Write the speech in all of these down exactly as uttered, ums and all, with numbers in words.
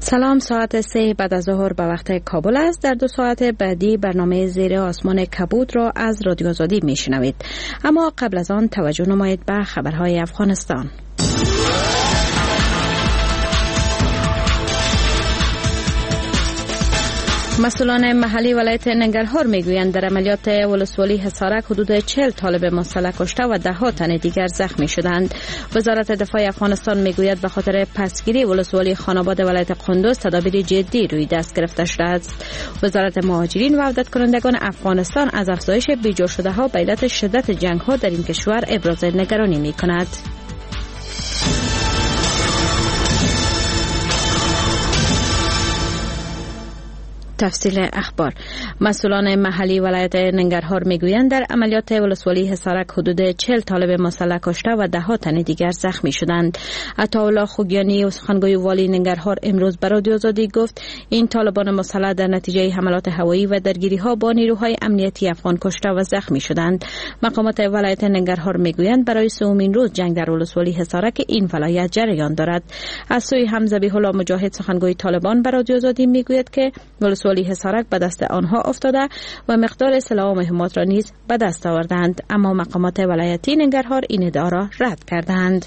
سلام، ساعت سه بعد از ظهر به وقت کابل است. در دو ساعت بعدی برنامه زیر آسمان کبود را از رادیو آزادی میشنوید. اما قبل از آن توجه نمایید به خبرهای افغانستان. مسئولان محلی ولایت ننگرهار میگویند در عملیات ولسوالی حصارک حدود چهل طالب مسلح کشته و ده ها تن دیگر زخمی شدند. وزارت دفاع افغانستان میگوید به خاطر پسگیری ولسوالی خاناباد ولایت قندوز تدابیر جدی روی دست گرفته شده است. وزارت مهاجرین و عودت کنندگان افغانستان از افزایش بیجا شده ها به علت شدت جنگ ها در این کشور ابراز نگرانی میکند. تفصیل اخبار. مسئولان محلی ولایت ننگرهار میگویند در عملیات ولسوالی حصارک حدود چهل طالب مسلح کشته و ده ها تن دیگر زخمی شدند. عطاالله خوگیانی سخنگوی والی ننگرهار امروز به رادیو آزادی گفت این طالبان مسلح در نتیجه حملات هوایی و درگیری ها با نیروهای امنیتی افغان کشته و زخمی شدند. مقامات ولایت ننگرهار میگویند برای سومین روز جنگ در ولسوالی حصارک این ولایت جریان دارد. از سوی هم ذبیح الله مجاهد سخنگوی طالبان به رادیو آزادی میگوید که ولسوالی حصارک به دست آنها افتاده و مقدار سلاح و مهمات را نیز به دست آوردند، اما مقامات ولایتی ننگرهار این ادعا را رد کردند.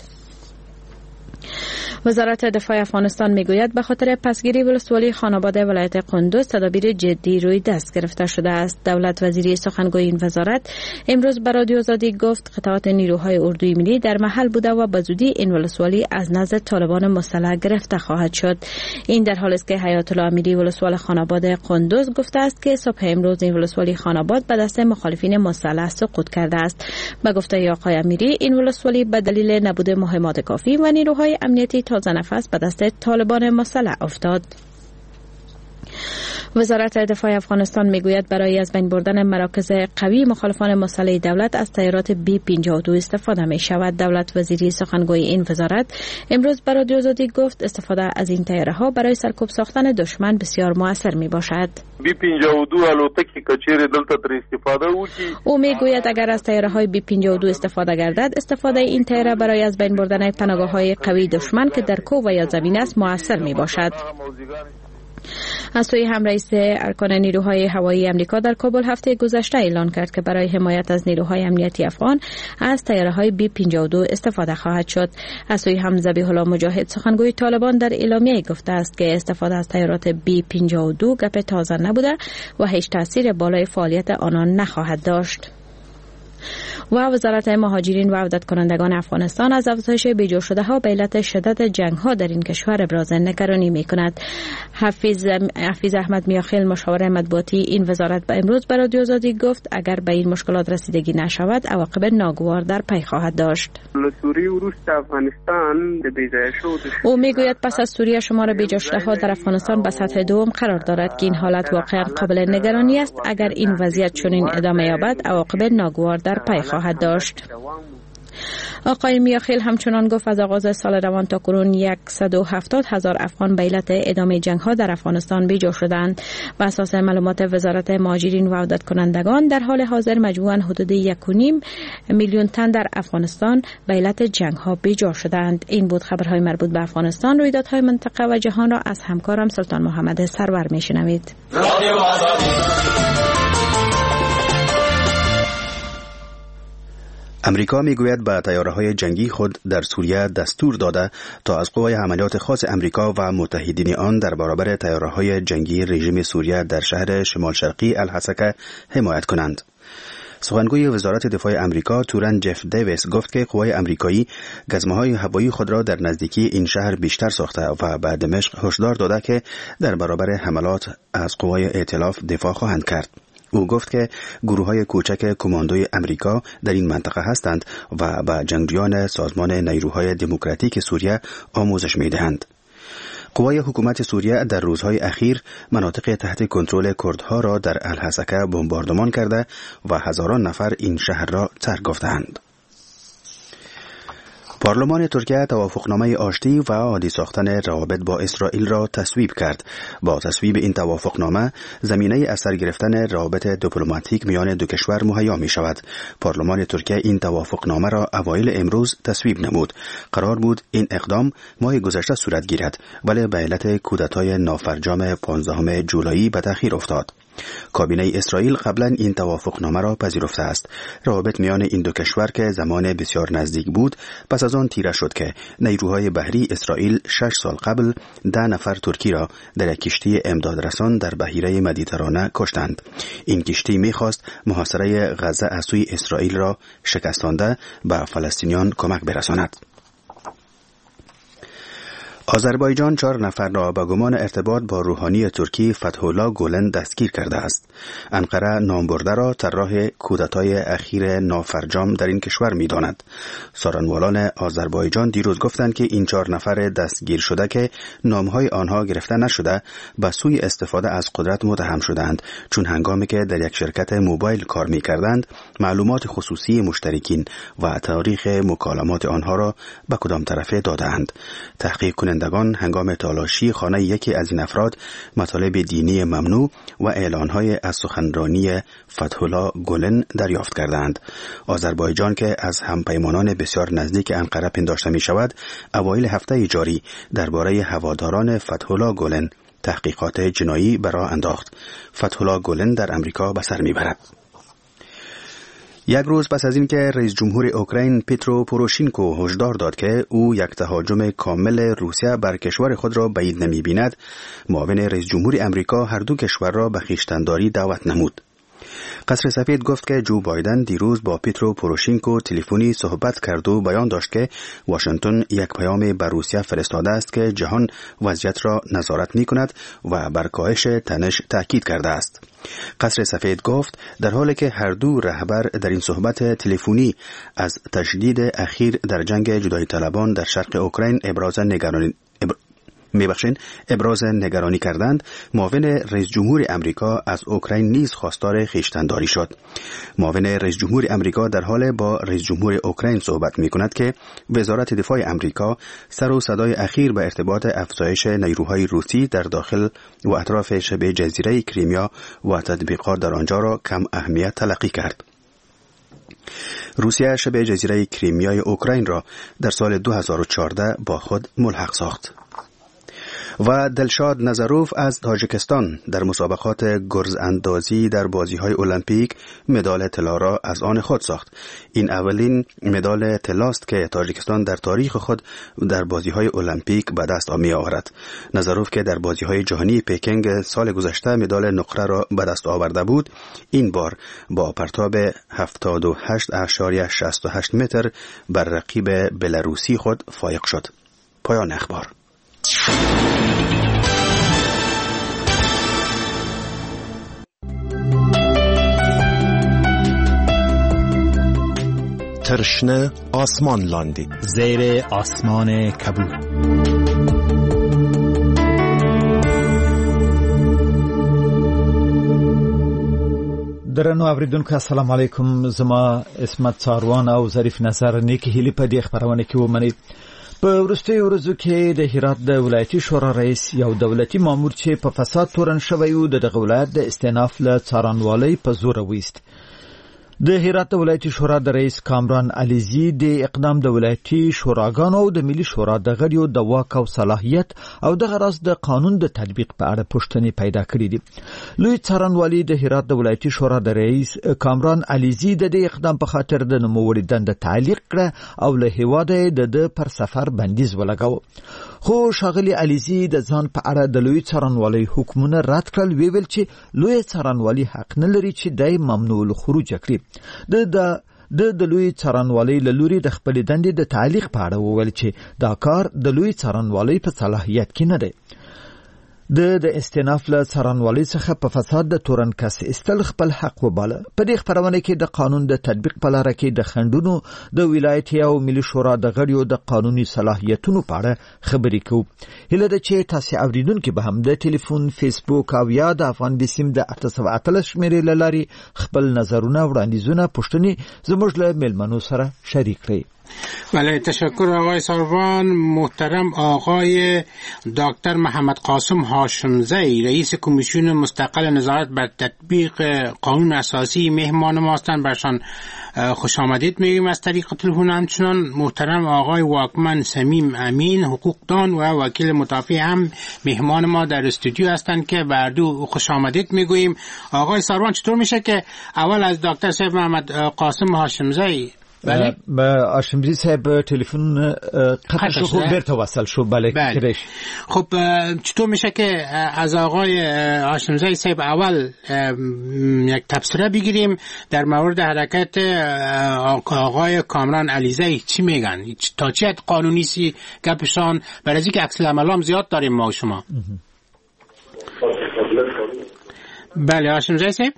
وزارت دفاع افغانستان میگوید به خاطر پسگیری ولسوالی خاناباد ولایت قندوز تدابیر جدی روی دست گرفته شده است. دولت وزیری سخنگوی این وزارت امروز به رادیو آزادی گفت قطعات نیروهای اردوی ملی در محل بوده و به زودی این ولسوالی از نزد طالبان مسلح گرفته خواهد شد. این در حالی است که حیات الله امیری ولسوال خاناباد قندوز گفته است که صبح امروز این ولسوالی خاناباد به دست مخالفین مسلح سقوط کرده است. به گفته آقای امیری این ولسوالی به دلیل نبود مهمات کافی و نیروهای امنیتی تازه نفس به دست طالبان مسلح افتاد. وزارت دفاع افغانستان میگوید برای از بین بردن مراکز قوی مخالفان مسلح دولت از طیارات بی پنجاه و دو استفاده می شود. دولت وزیری سخنگوی این وزارت امروز به رادیو آزادی گفت استفاده از این طیاره ها برای سرکوب ساختن دشمن بسیار موثر می باشد. بی پنجاه و دو الوتکې کچیر دلته تر استفاده وکړي. او میگوید اگر از طیاره های بی پنجاه و دو استفاده گردد استفاده این طیاره برای از بین بردن پناهگاه های قوی دشمن که در کوه و یا زمین است موثر می باشد. از سوی هم رئیس ارکان نیروهای هوایی امریکا در کابل هفته گذشته اعلان کرد که برای حمایت از نیروهای امنیتی افغان از طیاره‌های بی پنجاه و دو استفاده خواهد شد. از سوی هم ذبیح الله مجاهد سخنگوی طالبان در اعلامیه گفته است که استفاده از طیارات بی پنجاه و دو گپ تازه نبوده و هیچ تاثیر بالای فعالیت آنان نخواهد داشت. و وزارت مهاجرین و عودت کنندگان افغانستان از افزایش بیجا شده ها به علت شدت جنگ ها در این کشور ابراز نگرانی می کند. حفیظ حفیظ احمد میاخیل مشاور مطبوعاتی این وزارت به امروز به رادیو آزادی گفت اگر به این مشکلات رسیدگی نشود عواقب ناگوار در پی خواهد داشت. او میگوید پس از سوریه شمار بیجا شده ها در افغانستان به سطح دوم قرار دارد که این حالت واقعا قابل نگرانی است. اگر این وضعیت چنین ادامه یابد عواقب ناگوار در پی خواهد داشت. آقای میاخیل همچنان گفت از آغاز سال روان تا کنون صد و هفتاد هزار افغان به علت ادامه جنگ ها در افغانستان بیجا شدند. بر اساس معلومات وزارت مهاجرین و عودت کنندگان در حال حاضر مجموعاً حدود یک و نیم میلیون تن در افغانستان به علت جنگ ها بیجا شدند. این بود خبرهای مربوط به افغانستان. رویدادهای منطقه و جهان را از همکارم سلطان محمد سرور میشنوید. امریکا میگوید به طیاره‌های جنگی خود در سوریه دستور داده تا از قوای عملیات خاص امریکا و متحدین آن در برابر طیاره‌های جنگی رژیم سوریه در شهر شمال شرقی الحسکه حمایت کنند. سخنگوی وزارت دفاع امریکا تورن جف دیویس گفت که قوای امریکایی گزمه‌های هوایی خود را در نزدیکی این شهر بیشتر ساخته و به دمشق هشدار داده که در برابر حملات از قوای ائتلاف دفاع خواهند کرد. او گفت که گروه‌های کوچک کماندوی امریکا در این منطقه هستند و به جنگجویان سازمان نیروهای دموکراتیک سوریه آموزش می‌دهند. قوای حکومت سوریه در روزهای اخیر مناطق تحت کنترل کردها را در الحسکه بمباردمان کرده و هزاران نفر این شهر را ترک گفتند. پارلمان ترکیه توافقنامه آشتی و عادی ساختن روابط با اسرائیل را تصویب کرد. با تصویب این توافقنامه زمینه اثر گرفتن روابط دیپلماتیک میان دو کشور مهیا می شود. پارلمان ترکیه این توافقنامه را اوایل امروز تصویب نمود. قرار بود این اقدام ماه گذشته صورت گیرد، ولی به علت کودتای نافرجام پانزدهم جولایی به تأخیر افتاد. کابینه اسرائیل قبلا این توافقنامه را پذیرفته است. روابط میان این دو کشور که زمان بسیار نزدیک بود پس از آن تیره شد که نیروهای بحری اسرائیل شش سال قبل ده نفر ترکی را در یک کشتی امدادرسان در بحیره مدیترانه کشتند. این کشتی می‌خواست محاصره غزه از سوی اسرائیل را شکستانده به فلسطینیان کمک برساند. آذربایجان چهار نفر را به گمان ارتباط با روحانی ترکی فتح الله گولن دستگیر کرده است. انقره نامبرده را طراح کودتای اخیر نافرجام در این کشور می‌داند. سارنوالان آذربایجان دیروز گفتند که این چهار نفر دستگیر شده که نامهای آنها گرفته نشده به سوی استفاده از قدرت متهم شدند، چون هنگامی که در یک شرکت موبایل کار می‌کردند معلومات خصوصی مشترکین و تاریخ مکالمات آنها را به کدام طرفه دادند. تحقیق کنندگان هنگام تالاشی خانه یکی از این افراد مطالب دینی ممنوع و اعلانهای از سخنرانی فتح الله گولن دریافت کردند. آذربایجان که از همپیمانان بسیار نزدیک انقره پنداشته می شود، اوایل هفته جاری درباره هواداران فتح الله گولن تحقیقات جنایی به راه انداخت. فتح الله گولن در امریکا به سر می برد. یک روز پس از این که رئیس جمهور اوکراین پیترو پوروشینکو هشدار داد که او یک تهاجم کامل روسیه بر کشور خود را بعید نمی بیند، معاون رئیس جمهور امریکا هر دو کشور را به خویشتنداری دعوت نمود. قصر سفید گفت که جو بایدن دیروز با پیترو پوروشینکو تلفنی صحبت کرد و بیان داشت که واشنگتن یک پیام به روسیه فرستاده است که جهان وضعیت را نظارت می کند و بر کاهش تنش تاکید کرده است. قصر سفید گفت در حالی که هر دو رهبر در این صحبت تلفنی از تشدید اخیر در جنگ جدایی طلبان در شرق اوکراین ابراز نگرانی میبخشین ابراز نگرانی کردند، معاون رئیس جمهور امریکا از اوکراین نیز خواستار خویشتنداری شد. معاون رئیس جمهور امریکا در حال با رئیس جمهور اوکراین صحبت میکند که وزارت دفاع امریکا سر و صدای اخیر به ارتباط افزایش نیروهای روسی در داخل و اطراف شبه جزیره کریمیا و تطبیقات در آنجا را کم اهمیت تلقی کرد. روسیه شبه جزیره کریمیای اوکراین را در سال دو هزار و چهارده با خود ملحق ساخت. و دلشاد نظروف از تاجیکستان در مسابقات گرز اندازی در بازی‌های المپیک مدال طلا را از آن خود ساخت. این اولین مدال طلاست که تاجیکستان در تاریخ خود در بازی‌های المپیک به دست می‌آورد. نظروف که در بازی‌های جهانی پکینگ سال گذشته مدال نقره را به دست آورده بود، این بار با پرتاب هفتاد و هشت اشاریه شصت و هشت متر بر رقیب بلاروسی خود فایق شد. پایان اخبار. ترشنه آسمان لاندی زیر آسمان کبود. درنو اوریدونکو السلام علیکم. زما اسمت څاروان او ظریف نظر نیکی هیلی په دې خبرونه کې ومنئ. په وروستیو ورځو کې د هرات د ولایتي شورا رئیس یو دولتي مامور چې په فساد تورن شوی و د دغه ولایت د استیناف له څارنوالۍ په زوره ویست. د هرات د ولایتي شورا د رئیس کامران علیزی د اقدام د ولایتي شوراګانو او د ملي شورا د غړیو د واک او صلاحیت او د غرض د قانون د تطبیق په اړه پوښتنې پیدا کړې دي. لوی څارنوالي د هرات د ولایتي شورا د رئیس کامران علیزی د دې اقدام په خاطر د نوموړي دنده تعلیق کړه او له هیواده د د پر سفر بندیز ولګاوه. خو ښاغلي علیزی د ځان په اړه د لوی څارنوالۍ حکمونه رد کړل، ویل چې لوی څارنوالي حق نه لري چې د ممنوع الخروج کړي. د د د لوی څارنوالۍ له لوري د خپلې دندې د تعلیق په اړه وویل چې دا کار د لوی څارنوالۍ په صلاحیت کې نه دی. د د استیناف له څارنوالۍ څخه په فساد د تورن کس استل خپل حق وباله. په دې خبرونه کې د قانون د تطبیق په لاره کې د خنډونو د ولایتي او ملي شورا د غړیو د قانوني صلاحیتونو په اړه خبرې کوو. هیله ده چې تاسو اوریدونکو به هم د ټلیفون، فیسبوک او یا د افغان بسیم د اته سوه اتلس شمیرې له لارې خپل نظرونه، وړاندیزونه، پوښتنې زموږ له میلمنو سره شریک کړئ. بله، تشکر آقای ساروان. محترم آقای دکتر محمد قاسم هاشمزی، رئیس کمیسیون مستقل نظارت بر تطبیق قانون اساسی مهمان ما هستند. برشان خوش آمدید میگیم از طریق تلفن. همچنان محترم آقای واکمن صمیم امین، حقوقدان و وکیل مدافع، هم مهمان ما در استودیو هستند که بر دو خوش آمدید میگوییم. آقای ساروان، چطور میشه که اول از دکتر صاحب محمد قاسم هاشمزی بله هاشمزی صاحب تلفن قطع شد، خوب برتا وصل شد. بله, بله. خب چطور میشه که از آقای هاشمزی صاحب اول یک تبصره بگیریم در مورد حرکت آقای کامران علیزی؟ چی میگن؟ تا چه حد قانونی سی گپشان؟ برای اینکه عکس العمل هم زیاد داریم ما و شما. بله هاشمزی صاحب.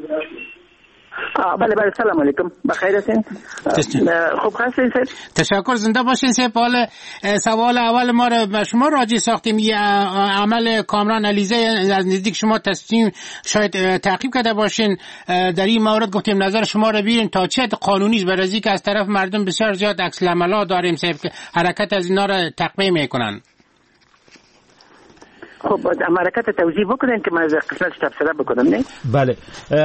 بله بله، سلام علیکم، بخیر هستین؟ خوب هستین صاحب؟ تشکر، زنده باشین صاحب. حالا سوال اول ما رو به شما راجع ساختیم. یه عمل کامران علیزی از نزدیک شما تصمیم شاید تعقیب کرده باشین. در این مورد گفتیم نظر شما رو بیرین تا چه حد قانونی است، برای اینکه از طرف مردم بسیار زیاد عکس العملا داریم صاحب که حرکت از اینا رو تقویه میکنن. خب حرکت توضیح بکنین که من از قسمتش تفسیر بکنم. نه بله،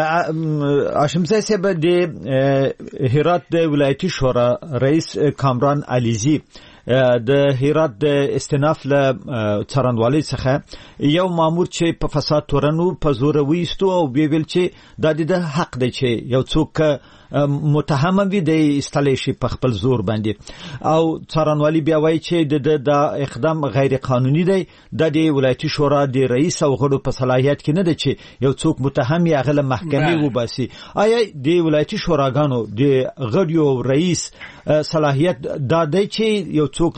هاشمزی صاحب د هرات د ولایتي شورا رئیس کامران علیزی د هرات د استناف له څارنوالۍ څخه یو مامور چې په فساد تورنو په زور ویستو او ویل چې د حق دی چې یو څوک متهم وي د استلیشي په خپل زور باندې، او څارنوالي بیا وایي چې د د اقدام غیر قانوني دی. د ولایتي شورا د رئیس او غړو په صلاحیت کې نه دی چې یو څوک متهم یا غل محکمې وباسي. آیا د ولایتي شوراګانو د غړو رئیس صلاحیت دا دی چې یو څوک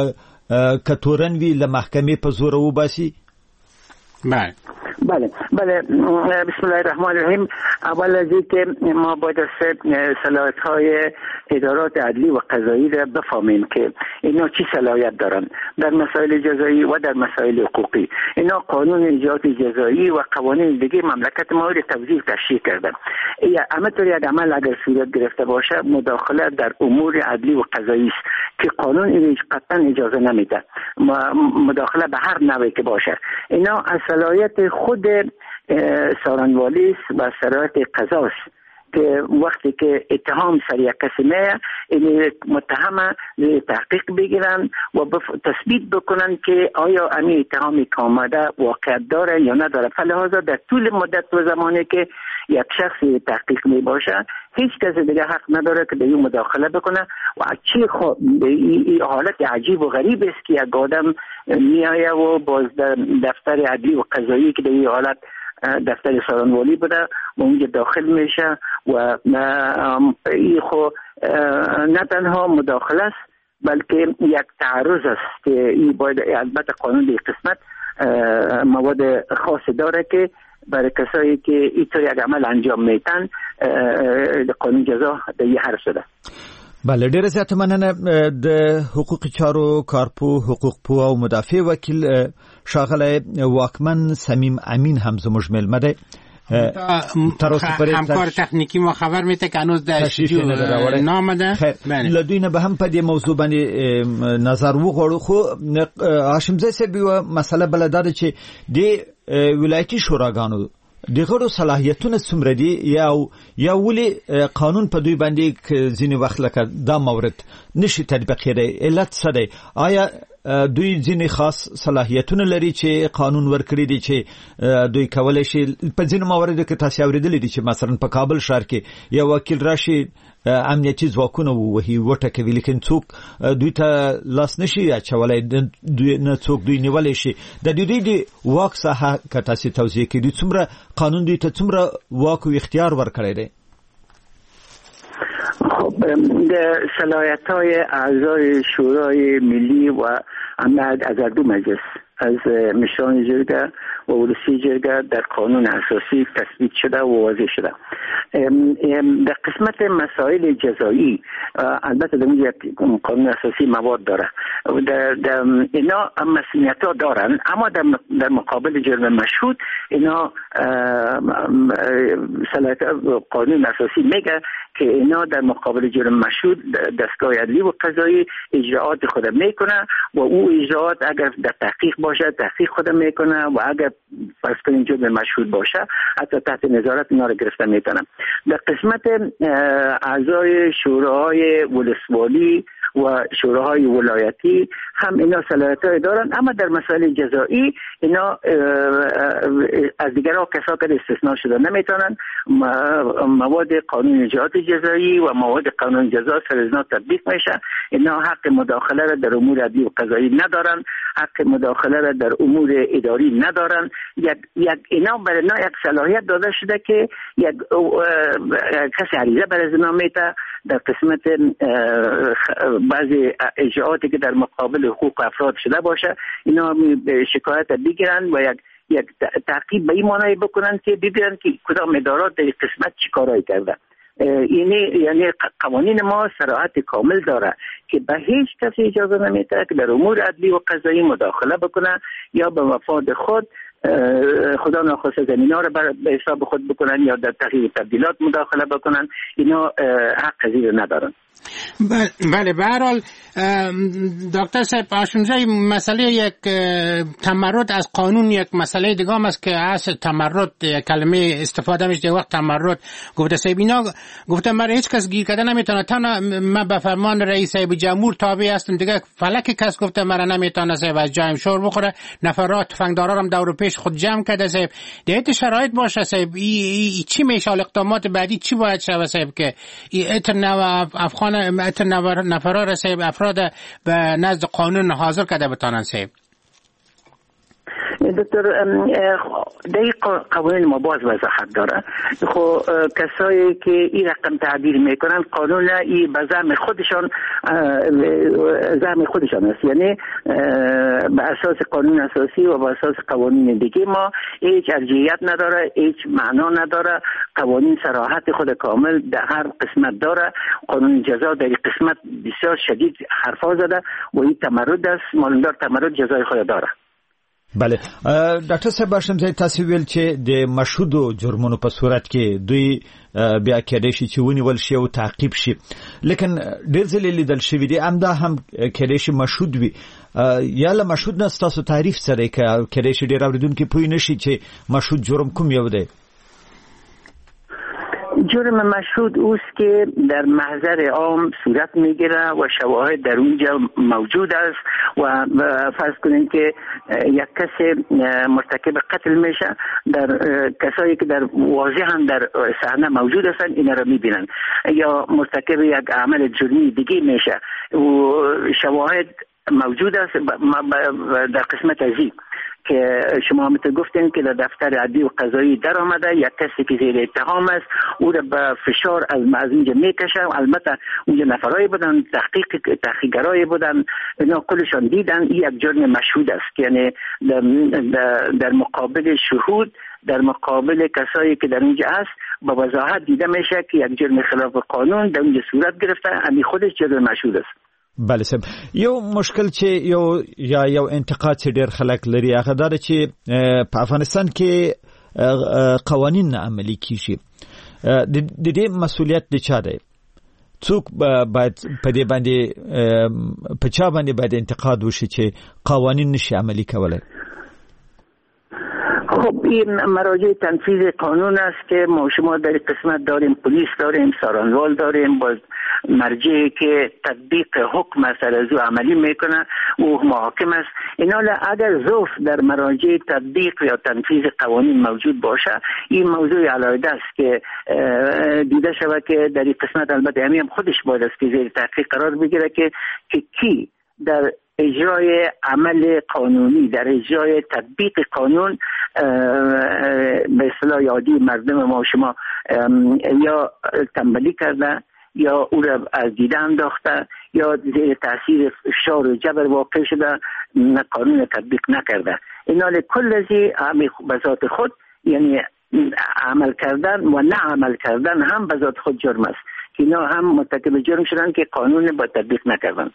کتورن وی له محکمې په زور وباسي؟ بله بله بله. بسم الله الرحمن الرحیم. اول از اینکه ما باید صلاحیت های ادارات عدلی و قضایی را بفهمیم که اینا چی صلاحیت دارن در مسائل جزایی و در مسائل حقوقی. اینا قانون اجرات جزایی و قوانین دیگه مملکت ما رو توضیح تشریح کردن. همه طور یک عمل اگر صورت گرفته باشه مداخله در امور عدلی و قضایی است که قانون این قطعا اجازه نمیده، مداخله به هر نوعی که باشه. اینا از صلاحیت خود سارنوالی است و صلاحیت قضا است که وقتی که اتهام سر یک کسی میه این متهم تحقیق بگیرن و تثبیت بکنن که آیا امی اتهامی که آمده واقعیت داره یا نداره. فلحاظا در طول مدت و زمانی که یک شخصی تحقیق می باشه هیچ کسی دیگه حق نداره که به این مداخله بکنه. و چی خو... این حالت عجیب و غریب است که یک آدم میایه و باز دفتر عدلی و قضایی که در این حالت دفتر سارنوالی بوده و اونجا داخل میشه و این خو نه تنها مداخله است بلکه یک تعرض است که این باید البته قانون دی قسمت مواد خاص داره که برای کسایی که اینطور یک عمل انجام میتن قانون جزا در یه حرف شده. بله، ډیره زیاته مننه. د حقوق چارو کارپو حقوق پو او مدافع وکیل شاغله واکمن صمیم امین هم زموږ ملمه دی. همکار تکنیکی ما خبر میده که هنوز در استودیو نامده. لدوی نه به هم په دې موضوع باندې نظر وغوړو. خو هاشمزی صاحب یو مسله بل ده چې د ولایتي شوراګانو د غړو صلاحیتونه څومره دي یا یا ولې قانون په دوی باندې ځینې وخت لکه دا مورد نشي تطبیق کېدی؟ علت څه دی؟ آیا دوی ځینې خاص صلاحیتونه لري چې قانون ورکړي دي چې دوی کولای شي په ځینو مواردو کې تاسو اوریدلی دي چې مثلا په کابل ښار کې یو وکیل راشي امنیتي ځواکونه ووهي وټکوي لیکن څوک دوی ته لاس نشي اچولی، دوی نه څوک دوی نیولی شي. د دوی د واک ساحه که تاسې توضیح کړي څومره قانون دوی ته څومره واک و اختیار ورکړی دی؟ خب صلاحیت های اعضای شورای ملی و از هر دو مجلس از مشران جرگه و ولسی جرگه در قانون اساسی تثبیت شده و واضح شده. در قسمت مسائل جزایی البته در یک قانون اساسی مواد داره، در, در اینا مسئولیت ها دارن، اما در, در مقابل جرم مشهود اینا قانون اساسی میگه که اینا در مقابل جرم مشهود دستگاه عدلی و قضایی اجراعات خود میکنه و او اجراعات اگر در تحقیق باشه تحقیق خود میکنه و اگر فرض کنیم جرم مشهود باشه حتی تحت نظارت اینا رو گرفته میکنه. در قسمت اعضای شوراهای ولسوالی و شوراهای ولایتی هم اینا صلاحیت‌های دارن، اما در مسائل جزایی اینا از دیگرها کسا که استثناء شده نمیتونن. مواد قانون اجراعات جزایی و مواد قانون جزا سر اینا تطبیق میشه. اینا حق مداخله را در امور عدلی و قضایی ندارن، حق مداخله را در امور اداری ندارن. یک یک اینا برای اینا یک صلاحیت داده شده که یک کسی عریضه برای اینا میته در قسمت بعضی اجراعاتی که در مقابل حقوق افراد شده باشه اینا شکایت بگیرن و یک یک تعقیب به این معنی بکنن که ببینن که کدام ادارات در قسمت چی کارایی کرده. یعنی یعنی قوانین ما صراحت کامل داره که به هیچ کسی اجازه نمیده که در امور عدلی و قضایی مداخله بکنه یا به مفاد خود خدا ناخواسته زمینا رو به حساب خود بکنن یا در تغییر تبدیلات مداخله بکنن. اینا حق زیر ندارن. بله به هر حال دکتر صاحب هاشمزی، مسئله یک تمرد از قانون یک مسئله دیگه هم است که اصل تمرد کلمه استفاده میشه وقت تمرد گفته صاحب اینا گفتم من هیچ کس گیر کرده نمیتونه، تنها من به فرمان رئیس صاحب جمهور تابع هستم دیگه. فلک کس گفته من نمیتونه صاحب از جایم شور بخوره، نفرات تفنگدارا هم دور پیش خود جمع کرده صاحب. دیت شرایط باشه صاحب ای, ای, ای چی میشه؟ اقدامات بعدی چی باید شه صاحب که اتر نو افغان اتر نفرا را صاحب افراد به نزد قانون حاضر کرده بتانن صاحب؟ دکتر دقیق قوانین ما باز وضاحت داره. خب کسایی که این رقم تعبیر میکنن قانون ای به زعم خودشان زعم خودشان است، یعنی به اساس قانون اساسی و به اساس قوانین دیگه ما هیچ ارجحیت نداره، هیچ معنا نداره. قوانین صراحت خود کامل در هر قسمت داره. قانون جزا در این قسمت بسیار شدید حرفا زده و این تمرد است، مالندار تمرد جزای خود داره. بله ډاکټر صاحب هاشمزی تاسو ویل چې د مشهودو جرمونو په صورت کې دوی بیا کېدای شي چې ونیول شي او تعقیب شي، لیکن ډېر ځلې لیدل شوي دي همدا هم کېدای شي مشهود وي. یا له مشهود نه ستاسو تعریف سره کېدای شي ډېر اورېدونکي پوه نه شي چې مشهود جرم کوم یو دی؟ جرم مشهود اوست که در محضر عام صورت میگیره و شواهد در اونجا موجود است و فرض کنین که یک کسی مرتکب قتل میشه، در کسایی که در واضحا در صحنه موجود هستن اینا رو میبینن، یا مرتکب یک عمل جرمی دیگه میشه و شواهد موجود است در قسمت ازی که شما همونطور گفتین که در دفتر عدلی و قضایی در آمده یک کسی که زیر اتهام است او را به فشار از اینجا میکشه. البته اونجا نفرایی بودن، تحقیق تحقیقگرایی بودن، اینا کلشان دیدن این یک جرم مشهود است، یعنی در, در, در مقابل شهود، در مقابل کسایی که در اونجا است با وضاحت دیده میشه که یک جرم خلاف قانون در اونجا صورت گرفته، همین خودش جرم مشهود است. بله صاحب، یو مشکل چې یو یا یو انتقاد چې ډېر خلک لري هغه دا چې په افغانستان کې قوانین نه عملي کیږي. د دې مسؤلیت د چا دی؟ څوک باید په دې باندې په چا باندې باید انتقاد وشي چې قوانین نشي عملي کولای؟ خب این مراجع تنفیذ قانون است که ما شما در قسمت داریم، پلیس داریم، سارنوال داریم، باز مرجعی که تطبیق حکم اثر از او عملی میکنه او محاکم است. اینا اگر ضعف در مراجع تطبیق یا تنفیذ قوانین موجود باشه این موضوع علاوه است که دیده شود که در این قسمت البته همین خودش باید است که زیر تحقیق قرار بگیره که که کی در اجرای عمل قانونی، در اجرای تطبیق قانون به اصطلاح عادی مردم ما شما یا تنبلی کرده یا او را از دیده انداخته یا زیر تاثیر فشار و جبر واقع شده قانون تطبیق نکرده. اینا کل ازی به ذات خود یعنی عمل کردن و نه عمل کردن هم به ذات خود جرم است که اینا هم مرتکب جرم شدن که قانون با تطبیق نکردن.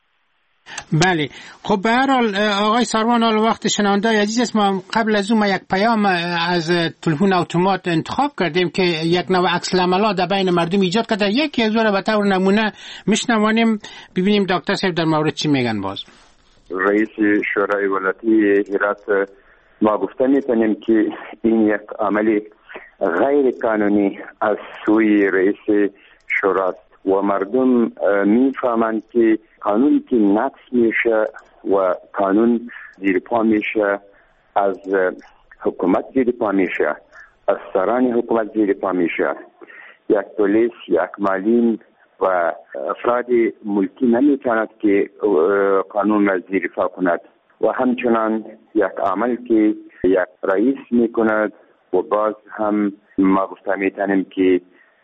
بله خب به هر حال آقای ساروان، حال وقت شنونده عزیز است، ما قبل از اون یک پیام از تلفن اتومات انتخاب کردیم که یک نوع عکس العمل در بین مردم ایجاد کرده. یکی از اون به طور نمونه میشنوانیم ببینیم دکتر صاحب در مورد چی میگن. باز رئیس شورای ولایتی هرات ما گفته میتونیم که این یک عمل غیر قانونی از سوی رئیس شورا و مردم میفهمند که قانون که نقض میشه و قانون زیر پا میشه، از حکومت زیر پا میشه، از سران حکومت زیر پا میشه. یک پلیس، یک معلم و افراد ملکی نمیتواند که قانون را زیر پا کند و همچنان یک عمل که یک رئیس میکند و باز هم ما گفته میتونیم که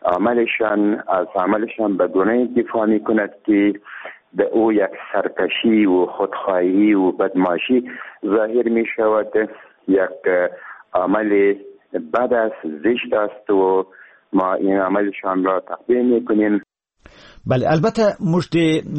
عملشان از عملشان به گونه دفاع میکند که به او یک سرکشی و خودخواهی و بدمعاشی ظاهر می شود. یک عمل بد است، زشت است و ما این عملشان را تقبیل می کنیم. بله، البته مجد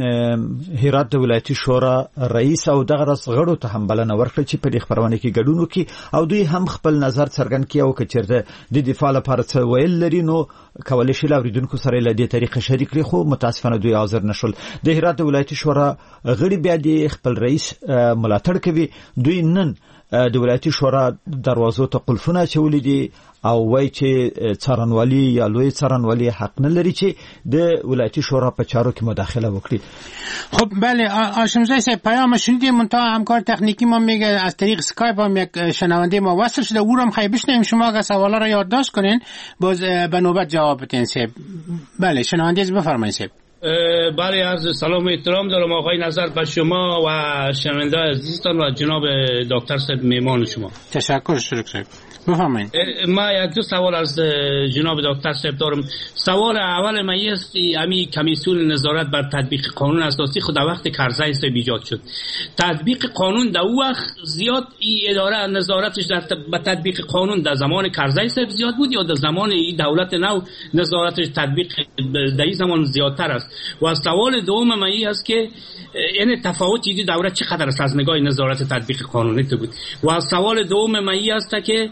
هرات د ولایتي شورا رئیس او دغه رس غړو ته هم بلنه ورکړه چې په دې خبرونه کې ګډون وکړي او دوی هم خپل نظر څرګند کړي او کچېرته د دفاع لپاره څه ویل لري نو کولای شي لاوریدونکو سره له دې طریقې شریک کړي، خو متاسفانه دوی حاضر نشول. د هرات د ولایتي شورا غړي بیا د خپل رئیس ملاتړ کوي. دوی نن د ولایتي شورا دروازو ته قلفونه چولې دي او وای چې څارنوالي یا لوی څارنوالي حق نه لري چې د ولایتي شورا په چارو کې مداخله وکړي. خب بله هاشمزاده صاحب پیام شنیدیم، منتها همکار تکنیکی ما میگه از طریق اسکایپ هم یک شنونده ما وصل شده، او رو هم خیلی بشنویم. شما اگه سوالا رو یادداشت کنین باز به نوبت جواب بدین. صاحب بله شنونده بفرمایید. صاحب بله عرض سلام و احترام دارم آقای نظر به شما و شنونده عزیزتان و جناب دکتر صاحب میمان شما. تشکر شکر صاحب. بفرمایید. ما یک دو سوال از جناب دکتر صاحب دارم. سوال اول من است امی کمیسیون نظارت بر تطبیق قانون اساسی خود وقت کرزی صاحب ایجاد شد. تطبیق قانون در اون وقت زیاد این اداره نظارتش در به تطبیق قانون در زمان کرزی صاحب زیاد بود یا در زمان این دولت نو نظارتش تطبیق در این زمان زیادتر است؟ و سوال دوم من این است که این تفاوت این دوره چقدر است از نگاه نظارت تطبیق قانونی بود؟ و سوال دوم من این است که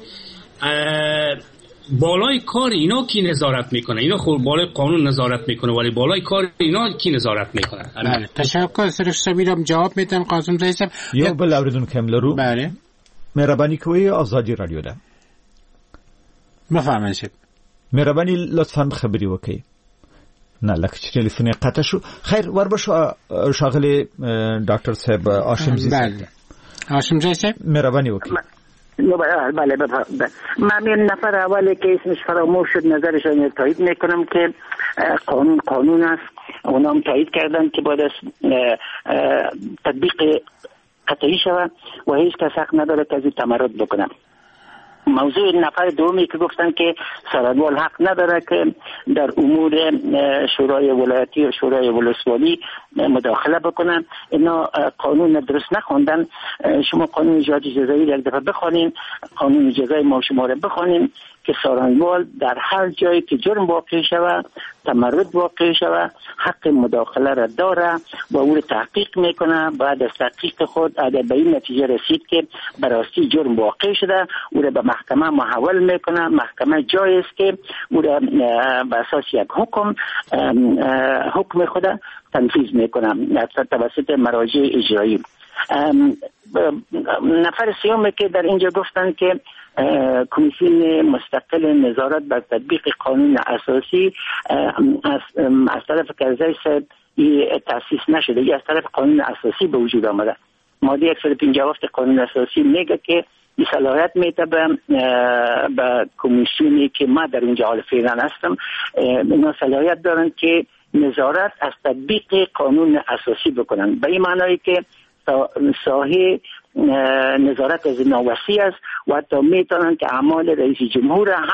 بالای کار اینا کی نظارت میکنه؟ اینا خود بالای قانون نظارت میکنه ولی بالای کار اینا کی نظارت میکنه؟ بله تشکر سرش سبیرم جواب میدم قاسم زاید صاحب. یو بل اوریدون کملرو. بله مهربانی کوی آزادی رادیو ده. بفرمایید. مهربانی لطفاً خبری وکړئ. نه لکه چې ټلیفون قطع شو. خیر ور بشو شاغلی ډاکټر صاحب هاشمزی صاحب. بله هاشمزی صاحب مهربانی وکړئ. بله بله من این نفر اولی که اسمش فراموش شد نظرش رو تایید میکنم که قانون قانون است. اونا هم تایید کردن که باید از تطبیق قطعی شود و هیچ کس حق نداره که از این تمرد بکنم. موضوع نفر دومی که گفتن که سرانوال حق نداره که در امور شورای ولایتی و شورای ولسوالی مداخله بکنن، اینا قانون درست نخوندن. شما قانون جهاد جزایی یک دفعه بخوانین، قانون جزای ما شما رو بخوانین که سرانوال در هر جایی که جرم واقع شود، تمرد واقع شود، حق مداخله را داره و او رو تحقیق میکنه. بعد از تحقیق خود اگر به این نتیجه رسید که براستی جرم واقع شده، او رو به محکمه محول میکنه. محکمه جایی است که او رو به اساس یک حکم حکم خود تنفیذ میکنه توسط مراجع اجرایی. نفر سیوم که در اینجا گفتن که کمیسیون مستقل نظارت بر تطبیق قانون اساسی از, از طرف کرزی صاحب تأسیس نشده، یا از طرف قانون اساسی به وجود آمده. ماده صد و پنجاه و هفت قانون اساسی میگه که این صلاحیت میده به به کمیسیونی که ما در اینجا حال فعلا هستم، اینا صلاحیت دارن که نظارت از تطبیق قانون اساسی بکنن. به این معنی که ساحه نظارت از ناوسی است و حتی میتونن که اعمال رئیس جمهور هم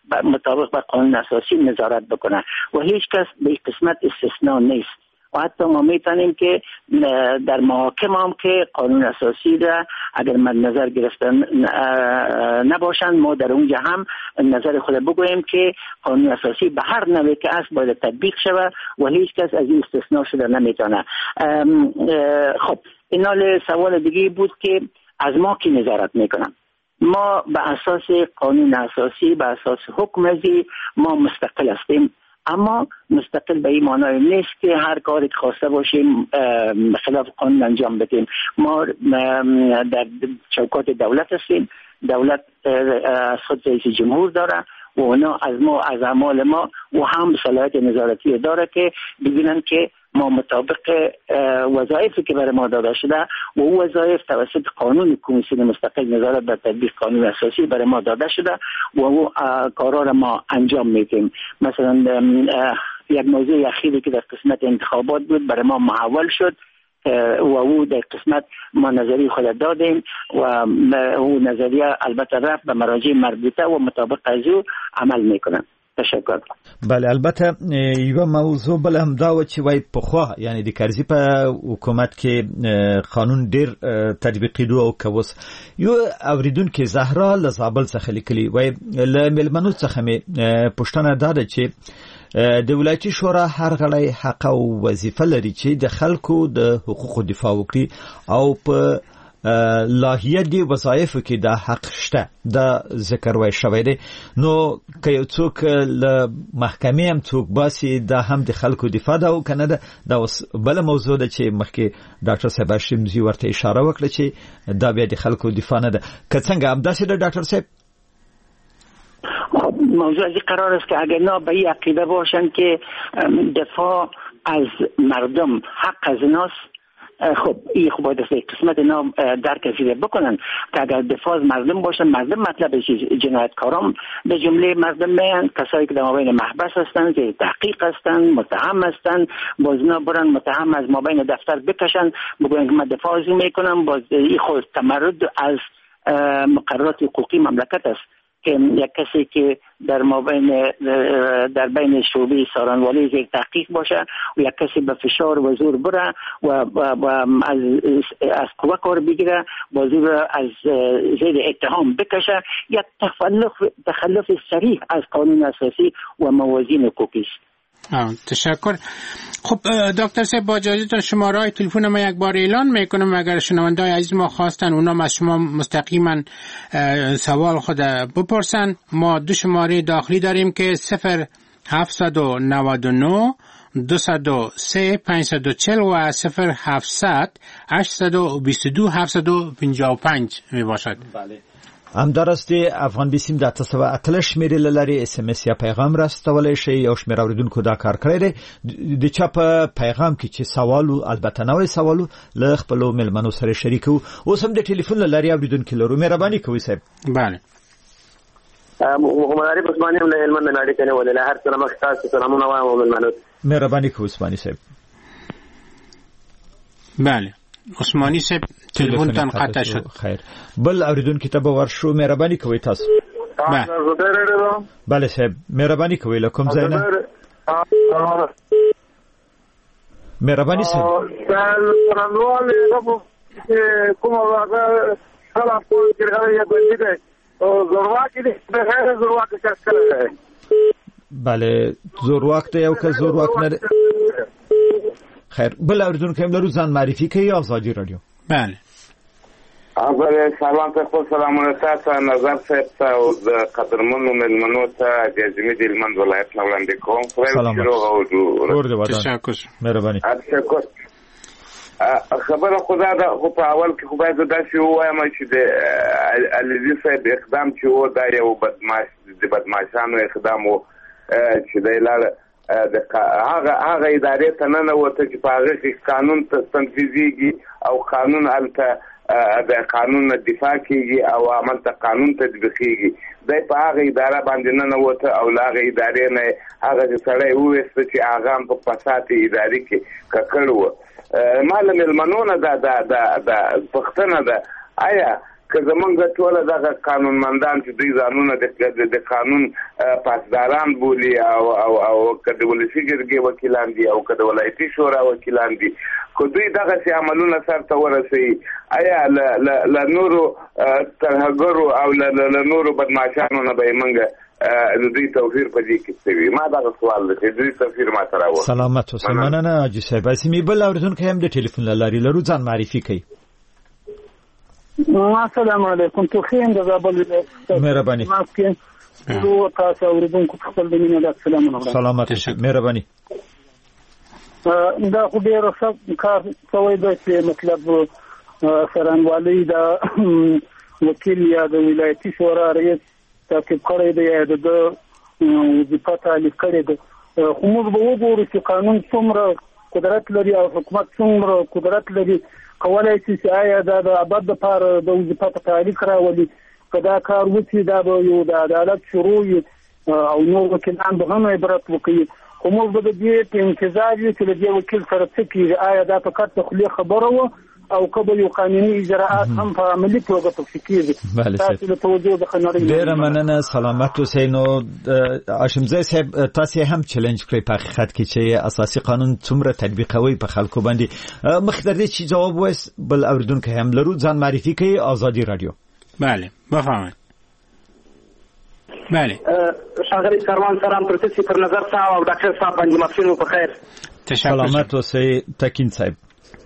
مطابق با قانون اساسی نظارت بکنه و هیچ کس به این قسمت استثناء نیست. و حتی ما میتونیم که در محاکم هم که قانون اساسی را اگر مد نظر گرفتن نباشند ما در اونجا هم نظر خود بگوییم که قانون اساسی به هر نوعی که است باید تطبیق شود و هیچ کس از این استثناء شده نمیتونه. خب این سوال دیگه بود که از ما کی نظارت میکنن. ما به اساس قانون اساسی به اساس حکم ازی ما مستقل هستیم، اما مستقل به این معنای نیست که هر کاری که خواسته باشیم خلاف قانون انجام بدیم. ما در چوکات دولت هستیم، دولت از خود رئیس جمهور داره و اونا از ما از اعمال ما و هم صلاحیت نظارتی داره که ببینن که ما مطابق وظایفی که برای ما داده شده و او وظایف توسط قانون کمیسیون مستقل نظارت بر تطبیق قانون اساسی برای ما داده شده و او کارا را ما انجام میدیم. مثلا یک موضوع اخیری که در قسمت انتخابات بود برای ما محول شد و او در قسمت ما نظریه خود دادیم و او نظریه البته رفت به مراجع مربوطه و مطابق از او عمل میکنن. تشکر. بله البته یو موضوع بل هم دا و چې وای پخوا یعنی د کرزي په حکومت کې قانون ډیر تطبیقي دو او کوس یو اوریدونکو زهرا له زابل څخه لیکلي وای له ملمنو څخه می پښتنه داده چې د ولایتي شورا هر غړی حق او وظیفه لري چې د خلکو د حقوقو دفاع وکړي او په لاهیه دی وظایفو کې دا حق شته دا ذکر وای شوی دی. نو که یو څوک له محکمې هم څوک باسي دا هم د خلکو دفاع ده او کنه ده دا اوس بل موضوع ده چې مخکې ډاکټر صاحب شمزي ورته اشاره وکړه چې دا بیا د خلکو دفاع نه ده. که څنګه همداسې ده ډاکټر صاحب؟ موضوع از قرار است که اگر نه به این عقیده باشن که دفاع از مردم حق از ناست، خب این خب باید از قسمت اینا درک ازیده بکنن که اگر دفاع از مردم باشن، مردم مطلب جنایتکاران به جمله مردم میان، کسایی که در مابین محبس هستن، زیر تحقیق هستن، متهم هستن، باز اینا برن متهم از مابین دفتر بکشن بگوین که من دفاع ازی میکنم، باز این خود تمرد از مقررات حقوقی مملکت است که یک کسی که در مابین در بین شعبه سارنوالی زیر تحقیق باشه و یک کسی به فشار و زور بره و, و, و از از قوه کار بگیره و زور از زیر اتهام بکشه، یک تخلف تخلف صریح از قانون اساسی و موازین حقوقی است. تشکر. خب دکتر صاحب با اجازهتون شماره تلفن ما یک بار اعلان میکنم، اگر شنونده‌های عزیز ما خواستن اونام از شما مستقیما سوال خود بپرسن. ما دو شماره داخلی داریم که صفر هفتصد و نود و نه دوصد و سه پانصد و چهل و صفر هفتصد هشتصد و بیست و دو هفتصد و پنجاه و پنج می باشد. بله. هم درسته افغان بیسیم د تاسو اتل شمیرې لري اس ام اس یا پیغام راستولای شي یو شمیر اوریدونکو دا کار کړی دی د چا په پیغام کې چې سوالو البته نوې سوالو له خپل ملمنو سره شریکو اوس هم د ټلیفون لري اوریدونکو لرو مهرباني کوئ صاحب. بله محمد علی عثماني له علم نه اړیکه نه ولله هر سلام تاسو سلامونه وایم ملمنو مهرباني کوئ عثماني صاحب. بله عثماني صاحب تلفون تن قطع شد. خیر بل اوریدون کتاب ورشو مهرباني کوي تاسو. بله بله صاحب مهرباني کوي لکم زینا مهرباني صاحب سرنوال کوم هغه خلاص کړی یا بندي زورواک دي بغیر زورواک څه کوي. بله زورواک ته یو که زورواک نه. خیر بل اوریدون کوم لرو ځان معرفي کوي آزادی رادیو. بله اول سلام ته خو سلامونه تاسو نظر صاحب او د قدرمنو ملمنو ته د جمعیت هلمند ولایت نه وړاندې کوم. خو تشکر مهرباني. تشکر. خبره خدا دا خو په اول کې خو باید دا شی وایم چې د علیزي صاحب اقدام چې و دا یو بدمعش د بدمعشانو اقدام و چې د لاره د هغه هغه ادارې ته نه وته چې په هغه کې قانون تنفیذيږي او قانون الته د قانون دفاع کیږي او عمل ته قانون تطبیقيږي. دای په هغه اداره باندې نه وته او هغه ادارې نه هغه سړی وېست چې هغه په فساد ادارې کې ککړ و. مال ملمنونه دا دا دا پښتنه ده آیا که زمونږ ټوله دغه قانونمندان چې دوی ځانونه د قانون پاسداران بولي او او او که د ولسي جرګې وکیلان دي او که د ولایتي شورا وکیلان دي، که دوی دغسې عملونه سرته ورسوي، آیا له نورو ترهګرو او له نورو بدمعشانو نه به یې موږ د دوی توفیر په دې کې څه وي؟ ما دغه سوال دی چې دوی توفیر ما ته راوړي. سلامت اوسئ. مننه حاجي صاحب. اسمې بل اورېدونکی هم د ټلیفون له لارې لرو، ځان معرفي کوي. السلام علیکم. توخیم د زابل ولایت. مهرباني. نو تاسو اوریدونکو ته خپل د مینې د سلامونه. سلامت اوسئ. مهرباني. دا خو ډېر ښه کار شوی دی چې مطلب څارنوالي د وکیل یا د ولایتي شورا رئیس تعقیب کړی دی یا د وظیفه تعلیق کړې ده. خو موږ به وګورو چې قانون څومره قدرت لري او حکومت څومره قدرت لري کولای شي چې آیا دا د ابد لپاره د وظیفه تعلیق راولي. که دا کار وشي دا به یو د عدالت شروع او نور وکیلان به هم عبرت وکړي. خو موږ به د دې په انتظار یو چې د دې وکیل سره څه کېږي، آیا دا فقط د خولې خبره وه او که به یو قانوني اجراءات هم په عملي توګه پکې کېږي. تاسو د توجه څخه نړۍ. ډېره مننه. سلامت اوسئ. نو هاشمزی صاحب تاسو هم چیلنج کړئ په حقیقت کې چې اساسي قانون څومره تطبیقوي په خلکو باندې. مخکې در دې چې جواب وایست بل اوریدونکی هم لرو، ځان معرفي کوي. آزادی رادیو. بله بفرمایید. بله ښاغلی کاروان سلام پر تاسو پر نظر صاحب او ډاکټر صاحب باندې مفصل په خیر. سلامت اوسئ. تکین صاحب.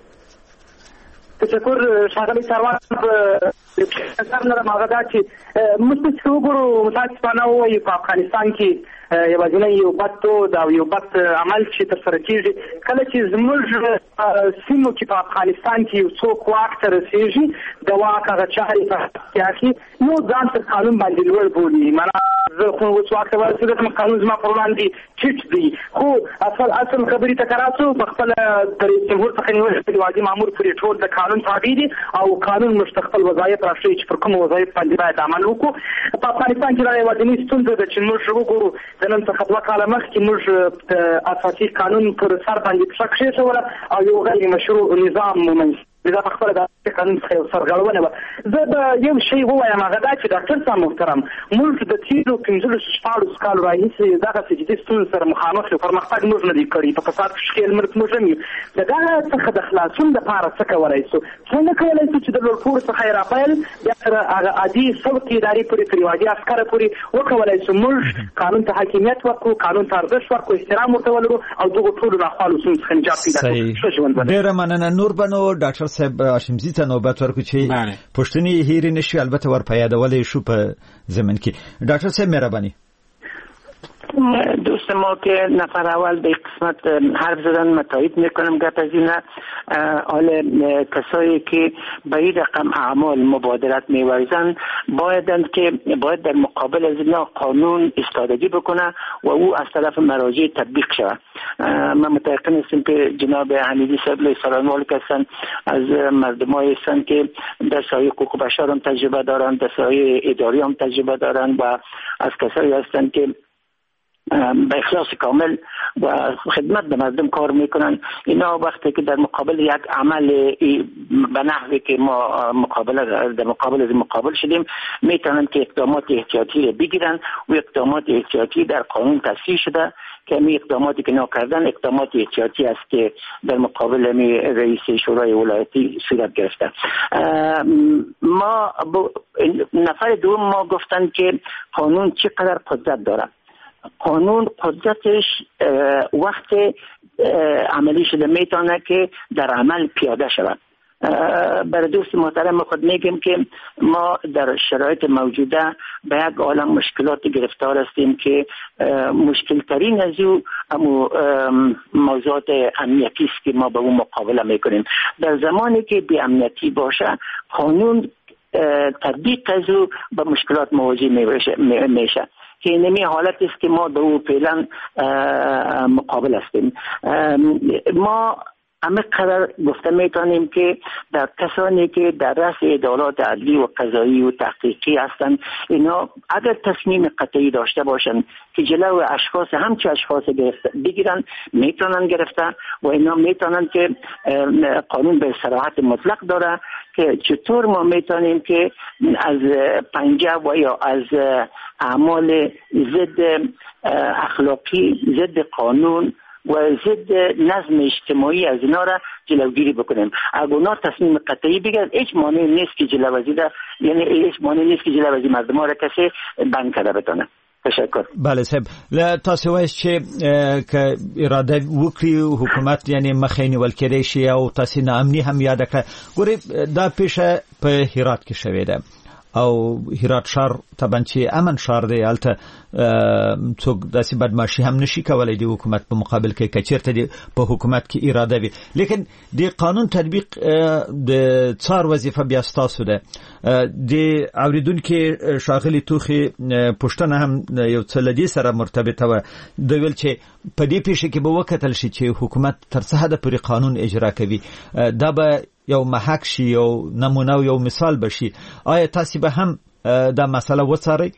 تشکر ښاغلی کاروان صاحب. نظر نه ماغه دا چې موږ څه وګورو متاسفانه وایي په افغانستان کې یوازینی یو بد دود او یو بد عمل چې ترسره کېږي کله چې زموږ سیمو کې په افغانستان کې یو څوک واک ته رسېږي د واک هغه چارې په اختیار کې نو ځان تر قانون باندې لوړ بولي. معنا زه خو اوس واک ته ورسېدم قانون زما پر وړاندې ټیټ دی. خو اصل اصل خبرې ته که راسو په خپله د رئیس جمهور څخه نیول شوي واجب مامور پورې ټول د قانون تابع دي او قانون موږ ته خپل وظایف راښیي چې پر کومو وظایف باندې باید عمل وکړو. په افغانستان کې دا یوازینۍ ستونزه ده چې موږ وګورو د نن څخه دوه کاله مخکې موږ د اساسي قانون پر سر باندې پښه کېښوله او یو غیر مشروع نظام ومنځ دا په خپله د قانون څخه یو سرغړونه وه. زه به یو شی ووایم هغه دا چې ډاکټر صاحب محترم موږ د تېرو پنځلسو شپاړسو کالو راهیسې دغسې جدي ستونزو سره مخامخ یو. پرمختګ موږ نه دی کړی، په فساد کې ښکېل مرګ موږ هم یو. د دغه څخه د خلاصون دپاره څه کولی شو؟ څنګه کولی شو چې د لوړپوړو څخه یې راپیل بیا تر هغه عادي سوق ادارې پورې تر یو عادي عسکره پورې وکولی شو موږ قانون ته حاکمیت ورکړو، قانون ته ارزښت ورکړو، احترام ورته ولرو او دغو ټولو ناخوالو ستونزو څخه نجات پیدا کړو. ښه ژوند ولرو. ډېره مننه. نور به نو ډاکټر صاحب هاشمزي ته نوبت ورکړو چې پوښتنې هېرې نه شي، البته ور په یادولی شو په ضمن کې. ډاکټر صاحب مهرباني. دوست ما که نفر اول به قسمت حرف زدن متایید میکنم گپ از اینه. حال کسایی که به این رقم اعمال مبادرت میورزن بایدند که باید در مقابل از اینا قانون ایستادگی بکنه و او از طرف مراجع تطبیق شود. من متأکد هستم که جناب حمیدی صاحب سالانوال کسان از مردمایی هستند که در سایه حقوق بشر هم تجربه دارند، در سایه اداری هم تجربه دارند و از کسایی هستند که به اخلاص کامل و خدمت به مردم کار میکنن. اینا وقتی که در مقابل یک عمل به نحوی که ما مقابل در مقابل از مقابل شدیم میتونن که اقدامات احتیاطی رو بگیرن و اقدامات احتیاطی در قانون تصریح شده که می اقداماتی که نکردن اقدامات احتیاطی است که در مقابل می رئیس شورای ولایتی صورت گرفته. ما نفر دوم ما گفتن که قانون چقدر قدرت داره. قانون قدرتش وقت عملی شده میتونه که در عمل پیاده شود. برای دوست محترم خود میگیم که ما در شرایط موجوده به یک عالم مشکلات گرفتار هستیم که مشکل ترین از او موضوعات امنیتی است که ما به اون مقابله میکنیم. در زمانی که بی امنیتی باشه قانون تطبیق از او به مشکلات مواجه میشه که اینمی حالت است که ما به او فعلا مقابل هستیم. ما همه قدر گفته میتونیم که در کسانی که در رأس ادارات عدلی و قضایی و تحقیقی هستند، اینا اگر تصمیم قطعی داشته باشند که جلو اشخاص همچه اشخاص بگیرن، میتونن گرفته و اینا میتونن که قانون به صراحت مطلق داره که چطور ما میتونیم که از پنجه و یا از اعمال ضد اخلاقی، ضد قانون و ضد نظم اجتماعی از اینا را جلوگیری بکنیم. اگر اونا تصمیم قطعی بگیرن، هیچ مانعی نیست که جلوازی ده، یعنی هیچ مانعی نیست که جلوازی مردم را کسی بند کرده بتونه. تشکر. بله صاحب، تاسو وایي چې که اراده وکړي حکومت یعنی مخې نیول کېدای شي او تاسو ناامني هم یاد کړه. ګورې دا پیښه په هرات کې شوې ده او هرات ښار طبعا چې امن ښار دی، هلته څوک داسې بدمعشي هم نشي کولی د حکومت په مقابل کې که چېرته د په حکومت کې اراده وي. لیکن د قانون تطبیق د څار وظیفه بیا ستاسو ده. د اورېدونکي ښاغلي توخي پوښتنه هم یو څه له دې سره مرتبطه وه. د ویل چې په دې پیښه کې به وکتل شي چې حکومت تر څه حده پورې قانون اجرا کوي، دا به یو محک شي، یو نمونه او یو مثال بشي. آیا تاسو به هم دا مسئله وڅارئ؟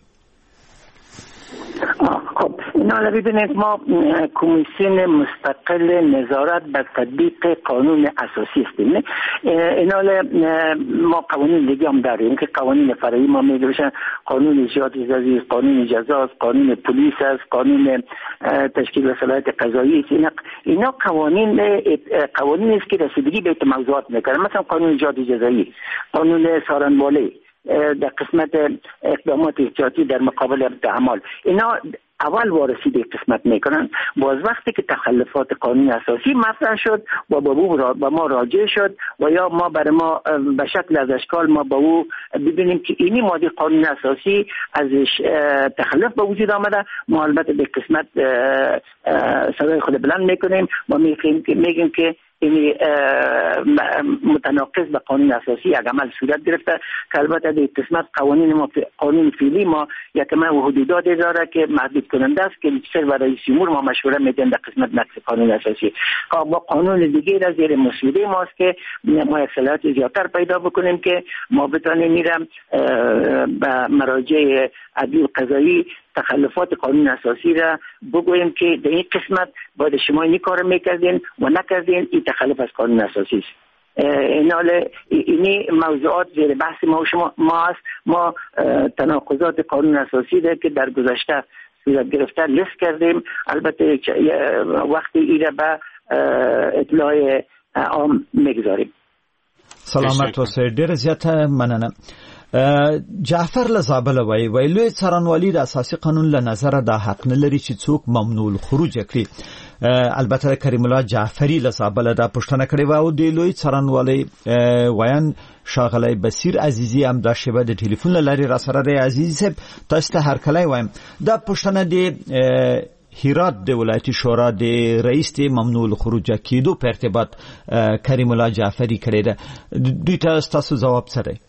خب اینا ببینید، ما کمیسیون مستقل نظارت بر تطبیق قانون اساسی هستیم. اینا ما قوانین دیگه هم داریم که قوانین فرعی ما میگوشن، قانون اجرات جزایی، قانون جزاست، قانون پلیس است، قانون تشکیل وسایل قضایی است. اینا اینا قوانین قوانین است که رسیدگی به موضوعات میکنه. مثلا قانون اجرات جزایی، قانون سارنوالی در قسمت اقدامات احتیاطی در مقابل اعمال، اینا اول وارسی به قسمت میکنن. باز وقتی که تخلفات قانون اساسی مطرح شد و با با ما راجع شد و یا ما برای ما به شکل از اشکال ما با او ببینیم که اینی ماده قانون اساسی ازش تخلف به وجود آمده، ما البته به قسمت صدای خود بلند میکنیم و میگیم که این متناقض به قانون اساسی یک عمل صورت گرفته که البته در قسمت قوانین ما قانون فعلی ما یک ما حدودات داره که محدود کننده است که سر و رئیس جمهور ما مشوره میدن در قسمت نقض قانون اساسی. با قانون دیگه را زیر مسئولیت ماست که ما یک صلاحیت زیادتر پیدا بکنیم که ما بتونیم میرم به مراجع عدلی و قضایی تخلفات قانون اساسی را بگوییم که در این قسمت باید شما این کار میکردین و نکردین، این تخلف از قانون اساسی است. اینی موضوعات زیر بحث ما و شما ما است. ما تناقضات قانون اساسی را که در گذشته صورت گرفته لیست کردیم. البته وقتی این را به اطلاع عام میگذاریم. سلامت اوسئ. ډېر زیاته مننه. جعفر لزابل وای وای لوی څارنوالي د اساسي قانون له نظر د حق نه لري چې څوک ممنوع الخروج کړي. البته کریم الله جعفری لزابل دا پښتنه کړي و او د لوی څارنوالي وایان شاغلی بصیر عزیزی هم دا شبه د ټلیفون لري را سره دی. عزیز صاحب تاسو ته هر کله وایم دا پښتنه دی هرات د ولایتي شورا د رئیس د ممنوع الخروج کېدو په ارتباط کریم الله جعفری کړي ده. دوی ته تاسو ځواب څه دی؟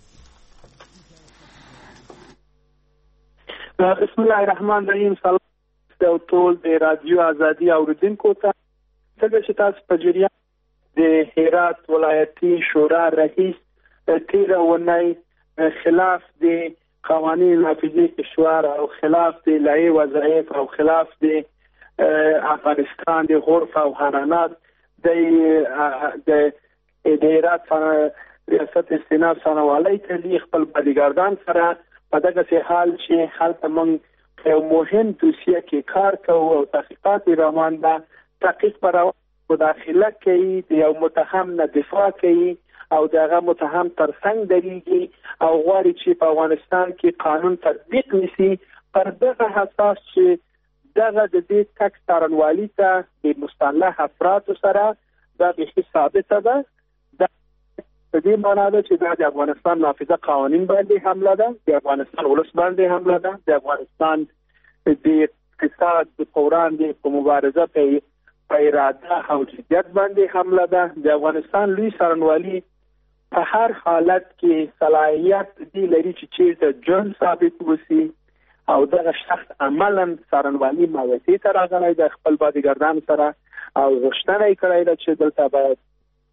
بسم الله الرحمن الرحیم. سلام او ټول د رادیو ازادي اوریدونکو ته. څنګه چې تاسو په جریان د هرات ولایتي شورا رئیس تیر ونای خلاف د قوانین نافذي کشور او خلاف د لایحه وظایف او خلاف د افغانستان د عرف او حرانات د د هرات ریاست استناب سنوالي ته خپل بډیګاردان سره په دغه حال چې حالت موږ یو مهم دوسیه کې کار کوو او تحقیقات روان ده. تحقیق پر مداخله کوي، یو متهم نه دفاع کوي او دغه متهم ترڅنګ درېږي او غواړي چې په افغانستان کې قانون تطبیق نشي. پر دغه اساس چې دغه د دې تک څارنوالي ته د مصالح افراد سره دا به ثابته ده. په دې معنی ده چې د افغانستان نافذه قوانین باندې حمله ده، د افغانستان ولس باندې حمله ده، د افغانستان د اقتصاد په وړاندې په مبارزه په اراده او جدیت باندې حمله ده. د افغانستان لوی څارنوالي په هر حالت کې صلاحیت دی لري چې چیرته جرم ثابت وسی او دغه شخص عملاً څارنوالي موضوع ته راغلی د خپل بادیګردان سره او غوښتنه یې کړې ده چې دلته باید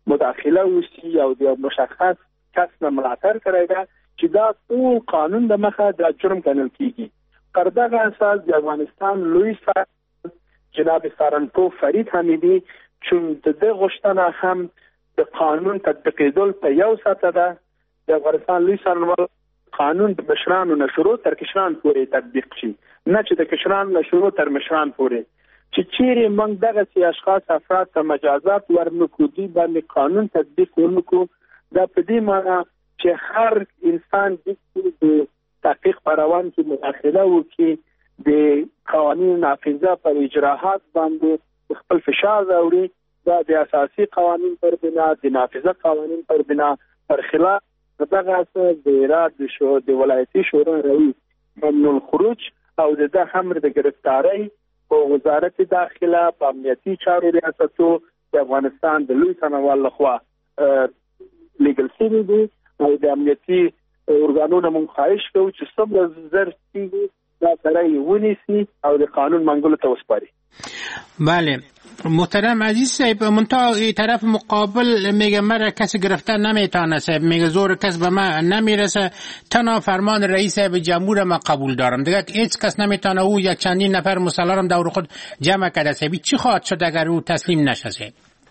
مداخله وشي او د مشخص کس نه ملاتړ کړی ده چې دا ټول قانون د مخه د جرم ګڼل کیږي. پر دغه اساس د افغانستان لوی صدر جناب سارنپور فرید حمیدی چون د غوښتنه هم د قانون تطبیقېدل په یو سطح ده، د افغانستان لوی څارنوال قانون د مشرانو نه شروع تر کشران پورې تطبیق شي، نه چې د کشران نه شروع تر مشران پورې، چې چیرې موږ دغه سي اشخاص افراد ته مجازات ورنکړو، دوی باندې قانون تطبیق ورنکړو. دا په دې معنی چې هر انسان د تحقیق په روان کې مداخله وکړي، د قوانینو نافذه پر اجراحات باندې خپل فشار راوړي، دا د اساسي قوانین پر بنا د نافذه قوانین پر بنا پر خلاف دغه اساس د ایراد شو د ولایتي شورا رئیس ممنوع الخروج او د امر د گرفتاری په وزارت داخله په امنیتي چارو ریاستو د افغانستان د لوی څارنوال لخوا لیګل شوی دی او د امنیتي ارګانونو مونږ خواهش کوو چې څومره زر کیږي دا سره ونیسي او د قانون منګولو ته وسپاري. بله محترم عزیز صاحب، منتها طرف مقابل میگه مرا کسی گرفتن نمیتونه صاحب، میگه زور کس به من نمیرسه، تنها فرمان رئیس صاحب جمهور ما قبول دارم، دیگه هیچ کس نمیتونه او یک چندین نفر مسلح دور خود جمع کرده صاحب. چی خواهد شد اگر او تسلیم نشه صاحب؟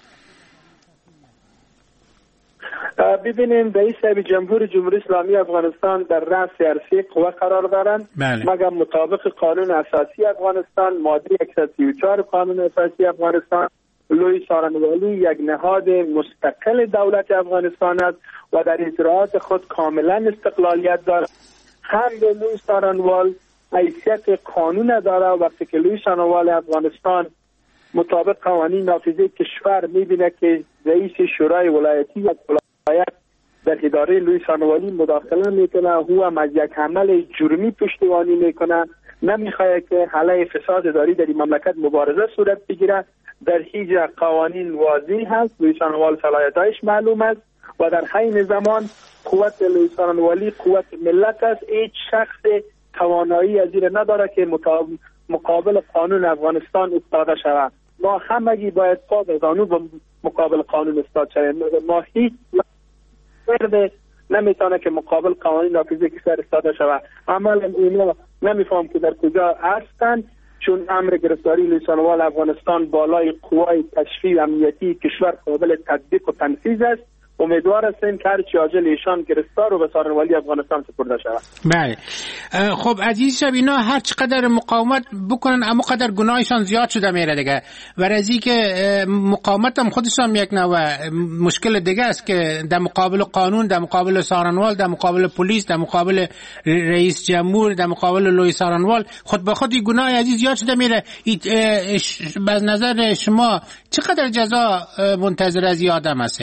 ببینیم رئیس صاحب جمهور جمهوری اسلامی افغانستان در رأس سیاسی قوه قرار دارند، مگر مطابق قانون اساسی افغانستان ماده صد و سی و چهار قانون اساسی افغانستان لوی څارنوالی یک نهاد مستقل دولت افغانستان است و در اجراءات خود کاملا استقلالیت دارد. هم لوی څارنوال حیثیت قانون دارد. وقتی که لوی څارنوال افغانستان مطابق قوانین نافذه کشور میبینه که رئیس شورای ولایتی یا ولایت در اداره لوی څارنوالی مداخله میکنه، او هم از یک عمل جرمی پشتیبانی میکنه، نمیخواد که علیه فساد اداری در این مملکت مبارزه صورت بگیره. در هیچ قوانین واضح هست، لوی څارنوال صلاحیتش معلوم است و در حین زمان قوت لوی څارنوالی قوت ملت است. هیچ شخص توانایی از این نداره که مقابل قانون افغانستان ایستاده شود. ما همگی باید پا بزنیم و مقابل قانون ایستاد شویم. ما هیچ فرد نمیتونه که مقابل قوانین نافذه کشور ایستاده شود. عملا اینا نمیفهم که در کجا هستند، چون امر گرفتاری لوی څارنوال افغانستان بالای قوای تشریع امنیتی کشور قابل تطبیق و تنفیذ است. امیدوار هستیم که هرچی عاجل ایشان گرفتار و به څارنوالی افغانستان سپرده شود. بله خب عزیز شب، اینا هر چقدر مقاومت بکنن اما قدر گناهشان زیاد شده میره دیگه، و از اینکه مقاومت هم خودشان یک نوع مشکل دیگه است که در مقابل قانون، در مقابل څارنوال، در مقابل پلیس، در مقابل رئیس جمهور، در مقابل لوی څارنوال، خود به خود گناه عزیز زیاد شده میره. از نظر شما چقدر جزا منتظر از این آدم است؟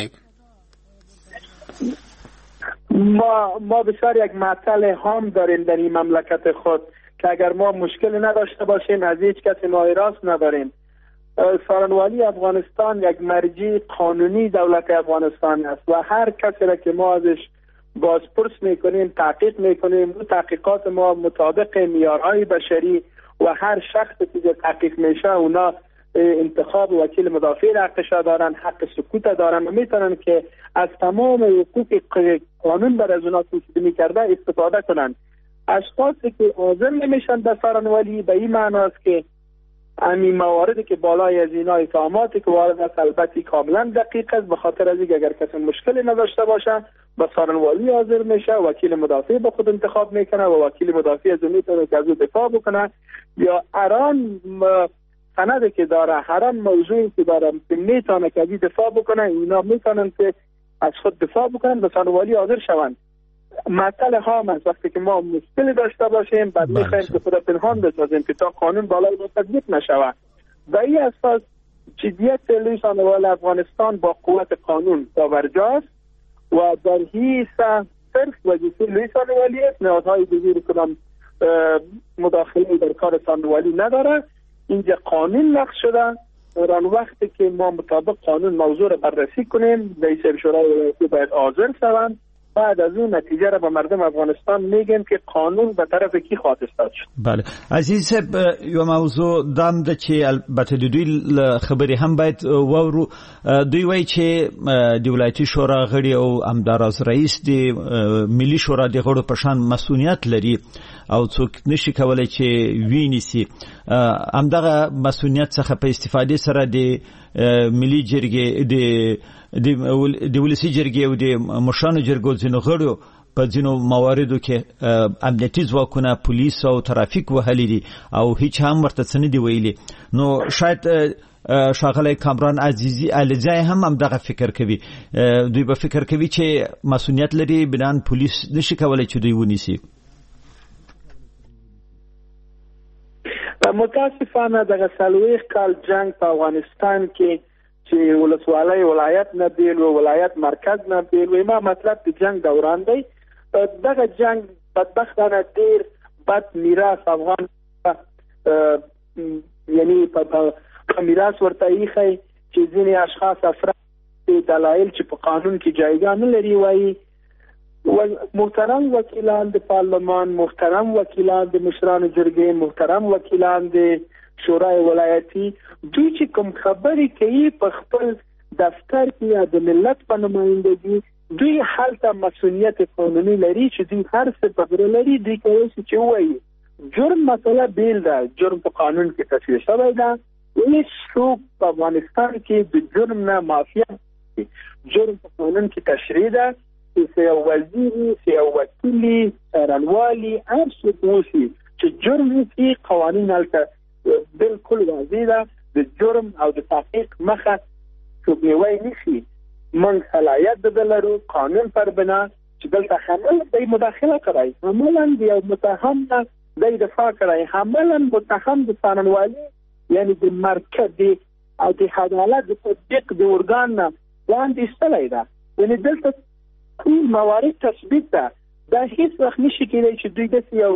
ما ما بسیار یک معطل هام داریم در این مملکت خود که اگر ما مشکل نداشته باشیم از هیچ کسی مایراست نداریم. څارنوالی افغانستان یک مرجع قانونی دولت افغانستان است و هر کسی را که ما ازش بازپرس میکنیم، تحقیق میکنیم، و تحقیقات ما مطابق معیارهای بشری و هر شخصی که تحقیق میشه اونا انتخاب وکیل مدافع حقش دارن، حق سکوت دارن و میتونن که از تمام حقوق قانون بر از اونا توصیه میکرده استفاده کنن. اشخاصی که حاضر نمیشن به څارنوالی به این معناست که همین مواردی که بالای از اینا اتهاماتی که وارد است البته کاملا دقیق است، به خاطر از اینکه اگر کسی مشکلی نداشته باشه به څارنوالی حاضر میشه، وکیل مدافع به خود انتخاب میکنه و وکیل مدافع از اون میتونه که از او دفاع بکنه یا اران سنده که داره، هر موضوعی که داره میتونه که ازی دفاع بکنه، اینا میتونن که از خود دفاع بکنن به څارنوالی حاضر شوند. مسئله هام است وقتی که ما مشکلی داشته باشیم بعد میخوایم که خود پنهان بسازیم که تا قانون بالای ما تطبیق نشود. به این اساس جدیت لوی څارنوال افغانستان با قوت قانون پابرجاست و در هیچ صرف وظیفه لوی څارنوالی است، نهادهای دیگری کدام مداخله در کار څارنوالی نداره. اینجا قانون نقض شده، در وقتی که ما مطابق قانون موضوع را بررسی کنیم رئیس شورای ولایتی باید حاضر شوند بعد از اون نتیجه را به مردم افغانستان میگیم که قانون به طرف کی خواهد استاد شد. بله عزیز صاحب یو موضوع دام د چې البته د دوی خبرې هم باید وورو. دوی وایي چې د ولایتي شورا غړي او همداراز رئیس د ملي شورا د غړو په شان مسؤلیت لري او څوک نشي کولای چې ویني همدغه مسؤلیت څخه په استفادې سره د ملي جرګې د د ولسی جرګې او د مشرانو جرګو ځینو غړو په ځینو مواردو کې امنیتي ځواکونه پولیس او ترافیک وهلي دي او هیڅ هم ورته څه نه دي ویلي. نو شاید شاغلی کامران عزیزی علیزی هم هم دغه فکر کوي. دوی به فکر کوي چې مسؤلیت لري بنان پولیس نشي کولای چې دوی ونیسي. متاسفانه دغه څلوېښت کال جنگ په افغانستان کې چې ولسوالۍ ولایت نه بیل و ولایت مرکز نه بیل و ما مطلب د جنگ دوران دی. دغه جنگ بدبختانه ډیر بد میراث افغان یعنی په میراث ورته ایښی چې ځینې اشخاص افراد دلایل چې په قانون کې جایګاه نه لري وایي. محترم وکیلان د پارلمان، محترم وکیلان د مشرانو جرګې، محترم وکیلان د شورای ولایتي، دوی چې کوم خبرې کوي په خپل دفتر کې یا د ملت په نمایندګي دوی هلته مسؤلیت قانوني لري چې دوی هر څه په غره لري. دوی کوي چې وایي جرم مسله بیل ده، جرم په قانون کې تصویر شوی ده. هیڅ څوک په افغانستان کې د جرم نه معافیت دی. جرم په قانون کې تشریح ده چې یو وزیري، یو وکیلي، څارنوالي هر څوک اوسي چې جرم وکړي قوانین هلته بالکل واضح ده. د جرم او د تحقیق مخه څوک نیوی نشي. موږ صلاحیت د لرو قانون پر بنا چې دلته حمل د مداخله کوي، عملاً د یو متهم نه د دفاع کوي، عملاً متهم د څارنوالي یعنی د مرکز او د عدالت د تطبیق د ارګان نه وړاندې ایستلی ده. یعنی دلته ټول موارد تثبیت ده. دا هیڅ وخت نشي کېدای چې دوی داسې یو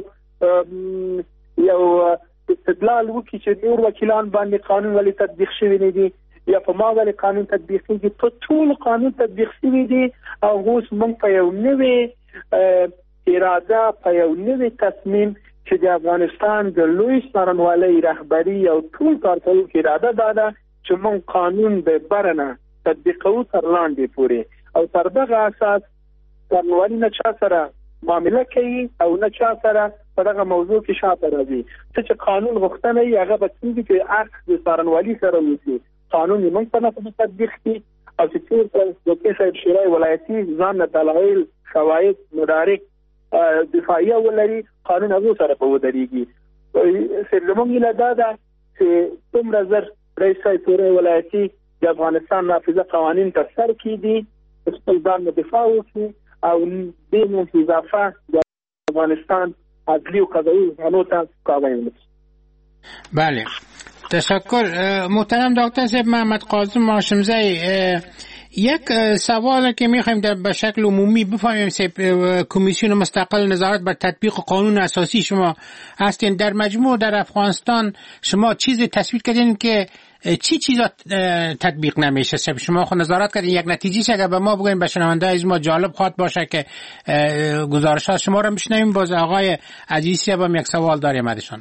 یو استدلال وکړي چې نور وکیلان باندې قانون ولې تطبیق شوی نه دی یا په ما ولې قانون تطبیق کېږي. په ټول قانون تطبیق شوی دی او اوس موږ په یو نوې اراده، په یو نوې تصمیم چې د افغانستان د لوی څارنوالۍ رهبري او ټول کارکوونکو اراده دا ده چې موږ قانون به برنه تطبیقوو تر لاندې پورې او تر دغه اساس څارنوالي نه چا سره معامله کوي او نه چا سره په دغه موضوع کې شاته راځي. څه چې قانون غوښتنه یې هغه به څنګه چې عکس د څارنوالي سره وشي قانون یې موږ په نفس تطبیق کړي او چې چېرته د صاحب شورای ولایتي ځان نه دلایل، شواهد، مدارک دفاعیه ولري قانون هغو سره به ودرېږي. زموږ هیله دا ده چې څومره زر رئیس صاحب شورای ولایتي د افغانستان نافذه قوانین تر سر کړي، خپل ځان نه دفاع وکړي او دې نه اضافه د افغانستان عدلی و قضایی ځانو ته کاوی ونکړي. بله تشکر. محترم دکتر صاحب محمد قاسم هاشمزی، یک سوال که میخوایم در به شکل عمومی بفهمیم کمیسیون مستقل نظارت بر تطبیق قانون اساسی شما هستین. در مجموع در افغانستان شما چیزی تصویر کردین که چی چیزا تطبیق نمیشه؟ شما خود نظارت کردین، یک نتیجه اگر به ما بگوین به شنونده از ما جالب خواهد باشه که گزارشات شما را میشنویم. باز آقای عزیزی هم یک سوال داریم ازشان.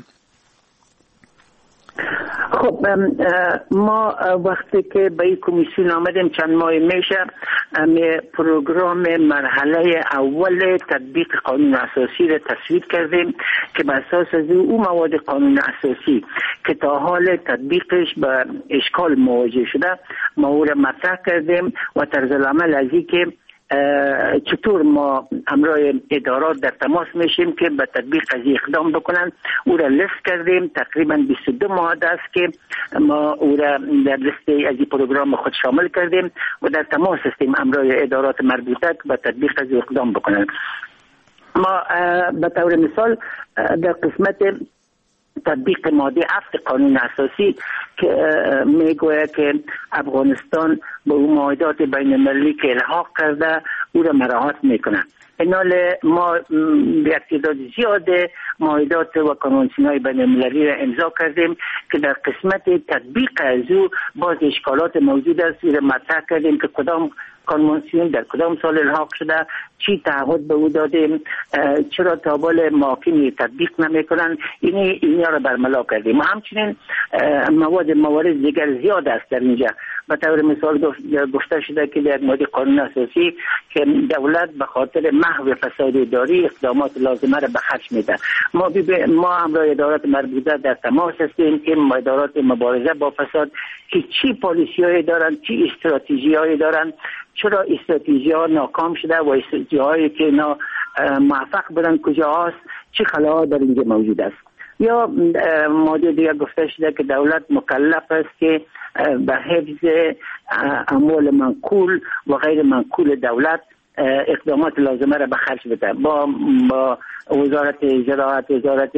خب ما وقتی که به این کمیسیون آمدیم چند ماه میشه می پروگرام مرحله اول تطبیق قانون اساسی را تصویب کردیم که بر اساس از او مواد قانون اساسی که تا حال تطبیقش به اشکال مواجه شده ما او را مطرح کردیم و طرز العمل از این که چطور ما همراه ادارات در تماس میشیم که به تطبیق از اقدام بکنن. او را لیست کردیم، تقریبا بیست و دو ماده است که ما او را در لیست از این پروگرام خود شامل کردیم و در تماس هستیم همراه ادارات مربوطه که به تطبیق از اقدام بکنن. ما به طور مثال در قسمت تطبیق ماده هفت قانون اساسی که میگوید که افغانستان به اون معاهدات بین المللی که الحاق کرده او را مراعات میکنه. اینال ما به تعداد زیاد معاهدات و کنوانسیون‌های بین المللی را امضا کردیم که در قسمت تطبیق از او باز اشکالات موجود است. او را مطرح کردیم که کدام کانوانسیون در کدام سال الحاق شده، چی تعهد به او دادیم، چرا تا بال محاکم تطبیق نمیکنن، این اینا رو برملا کردیم. همچنین مواد موارد دیگر زیاد است در اینجا. به طور مثال گفته شده که در مورد قانون اساسی که دولت به خاطر محو فساد اداری اقدامات لازمه را به خرج میده. ما ما همراه ادارات مربوطه در تماس هستیم که ادارات مبارزه با فساد که چی پالیسی‌هایی دارن، چی استراتژی‌هایی دارن، چرا استراتژی‌ها ناکام شده و استراتژی‌هایی که اینا موفق بودن کجا هست، چی خلاها در اینجا موجود است. یا ماده دیگر گفته شده که دولت مکلف است که به حفظ اموال منقول و غیر منقول دولت اقدامات لازمه را به خرج بده. با با وزارت زراعت، وزارت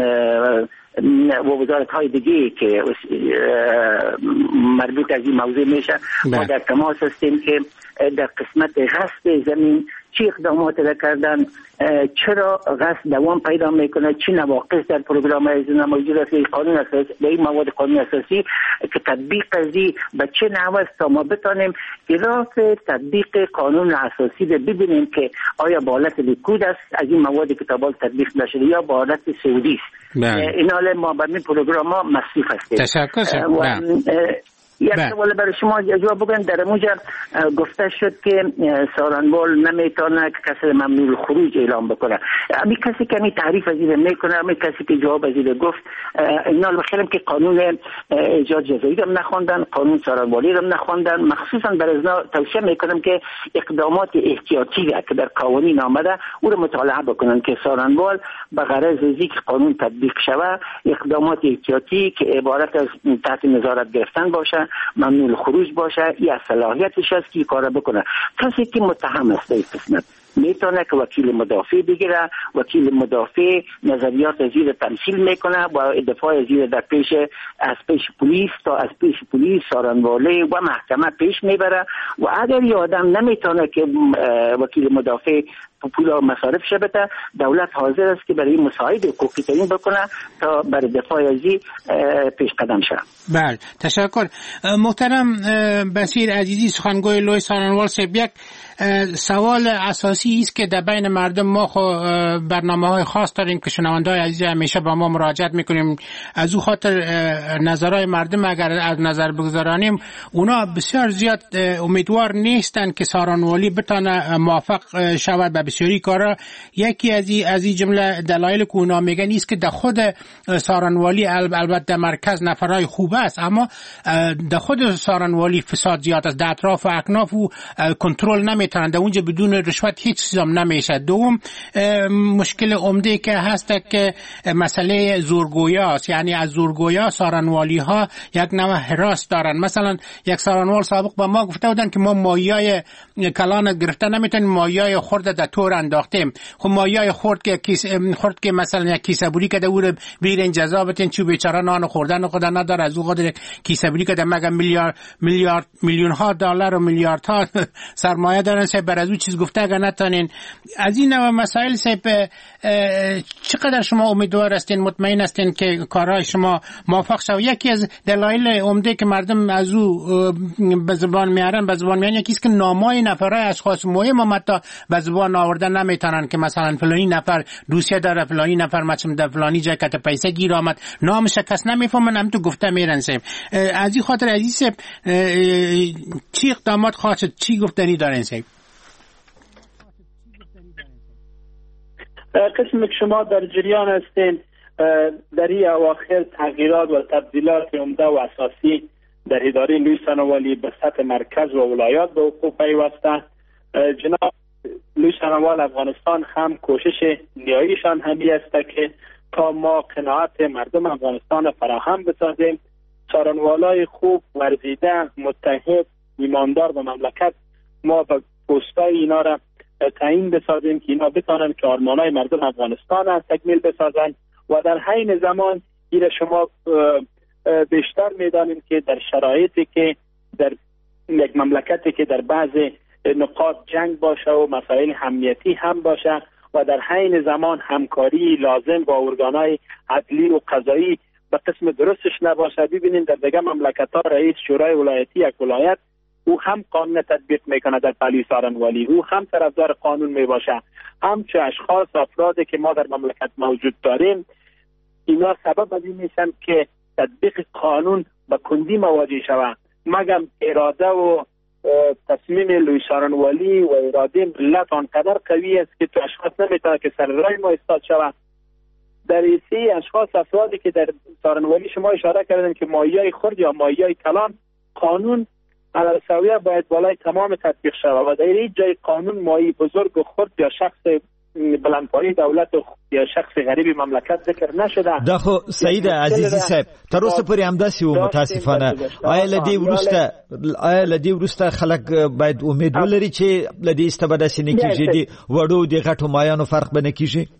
و وزارت های دیگه که مربوط از این موضوع میشه ما در تماس هستیم که در قسمت غصب زمین چی اقدامات را کردن، چرا غصب دوام پیدا میکنه، چی نواقص در پروگرام ایزونا موجود است، قانون اساسی به این مواد قانون اساسی که تطبیق ازی به چه نحو است تا ما بتانیم گراف تطبیق قانون اساسی رو ببینیم که آیا با حالت لیکود است از این مواد کتابال تطبیق نشده یا با حالت سعودی است. این حال ما به این پروگرام ها مصروف هستیم. تشکر. یک سوال برای شما جواب بگم. در موجب گفته شد که سارنوال نمیتونه کسی ممنوع خروج اعلام بکنه. امی کسی که می تعریف از این میکنه، امی کسی که جواب از این گفت، اینا بخیرم که قانون ایجاد جزایی رو نخوندن، قانون سارنوالی رو نخوندن. مخصوصا برای ازنا توصیه میکنم که اقدامات احتیاطی که در قوانین آمده او رو مطالعه بکنن که سارنوال به غرض از اینکه قانون تطبیق شود اقدامات احتیاطی که عبارت از تحت نظارت گرفتن باشه، ممنوع خروج باشه، یا صلاحیتش است که کار بکنه. کسی که متهم است این قسمت میتونه که وکیل مدافع بگیره، وکیل مدافع نظریات از زیر تمثیل میکنه و دفاع از زیر در پیش از پیش پلیس تا از پیش پلیس سارنواله و محکمه پیش میبره و اگر یه آدم نمیتونه که وکیل مدافع پولا مصارف شبته، دولت حاضر است که برای مساعد حقوقی تعیین بکنه تا برای دفاع ازی پیش قدم شه. بله، تشکر. محترم بصیر عزیزی، سخنگوی لوی سارنوال صاحب، یک سوال اساسی است که در بین مردم ما خو برنامه‌های خاص داریم که شنونده‌های عزیز همیشه با ما مراجعت میکنیم. از او خاطر نظرهای مردم اگر از نظر بگذارانیم، اونا بسیار زیاد امیدوار نیستن که سارنوالی بتونه موفق شود به بسیاری کارا. یکی از این از این جمله دلایل که اونا میگن است که در خود سارنوالی البته در مرکز نفرای خوب است، اما در خود سارنوالی فساد زیاد است، در اطراف و اکناف و کنترل نمیتونن، در اونجا بدون رشوت هیچ چیزام نمیشه. دوم مشکل عمده که هست که مسئله زورگویی است، یعنی از زورگویی سارنوالی ها یک نوع حراس دارن. مثلا یک سارنوال سابق با ما گفته بودن که ما مایای کلان گرفته نمیتونیم، مایای خورد در تور انداختیم. خب مایای خورد که کیس خورد که مثلا یک کیسه بوری که دور بیرین جزا بتین چوب بیچاره نان خوردن خود نداره، از او قدر کیسه بوری که مگه میلیارد میلیارد میلیون ها دلار و میلیارد ها سرمایه دارن، سه بر از او چیز گفته اگر نتونین. از این نوع مسائل سه چقدر شما امیدوار هستین، مطمئن هستین که کارهای شما موفق شود؟ یکی از دلایل عمده که مردم از او به زبان میارن به زبان میارن یکی است که نامای نفرای اشخاص مهم هم حتی به زبان آوردن نمیتونن که مثلا فلانی نفر دوسیه داره، فلانی نفر مثلا در فلانی جای کت پیسه گیر آمد، نامش کس نمیفهمن، هم تو گفته میرن. سیم از این خاطر عزیز چی اقدامات خاص چی گفتنی دارین؟ سیم قسم که شما در جریان هستین در این اواخر تغییرات و تبدیلات عمده و اساسی در اداره لوی سارنوالی به سطح مرکز و ولایات به وقوع پیوسته. جناب لوی سارنوال افغانستان هم کوشش نیاییشان همی است که تا ما قناعت مردم افغانستان فراهم بسازیم، سارنوالای خوب ورزیده متحد ایماندار به مملکت ما به پستای اینا را تعیین بسازیم که اینا بتانن که آرمانای مردم افغانستان را تکمیل بسازن و در حین زمان این شما بیشتر میدانیم که در شرایطی که در یک مملکتی که در بعض نقاط جنگ باشه و مسائل امنیتی هم باشه و در حین زمان همکاری لازم با ارگانهای عدلی و قضایی به قسم درستش نباشه. ببینید در دیگه مملکت‌ها رئیس شورای ولایتی یک ولایت او هم قانون تطبیق میکنه در پهلوی سارنوالی، او هم طرفدار قانون میباشه. همچه اشخاص افرادی که ما در مملکت موجود داریم اینا سبب از این میشن که تطبیق قانون به کندی مواجه شود. مگم اراده و تصمیم لوی سارنوالی و اراده ملت آنقدر قوی است که تو اشخاص نمیتونه که سر رای ما استاد شود. در ایسی اشخاص افرادی که در سارنوالی شما اشاره کردن که مایه‌ای خرد یا مایه‌ای کلان، قانون علی سویه باید بالای تمام تطبیق شود و در هیچ جای قانون مایه بزرگ و خرد یا شخص بلندپایه دولت یا شخص غریبی مملکت ذکر نشده. داخو سید عزیزی صاحب تر اوسه پورې همداسې و متاسفانه. آیا لدی ورسته آیا لدی ورسته خلک باید امید ولري چې لدی استفاده سینې کیږي دی وړو دی غټو مایانو فرق بنه کیږي؟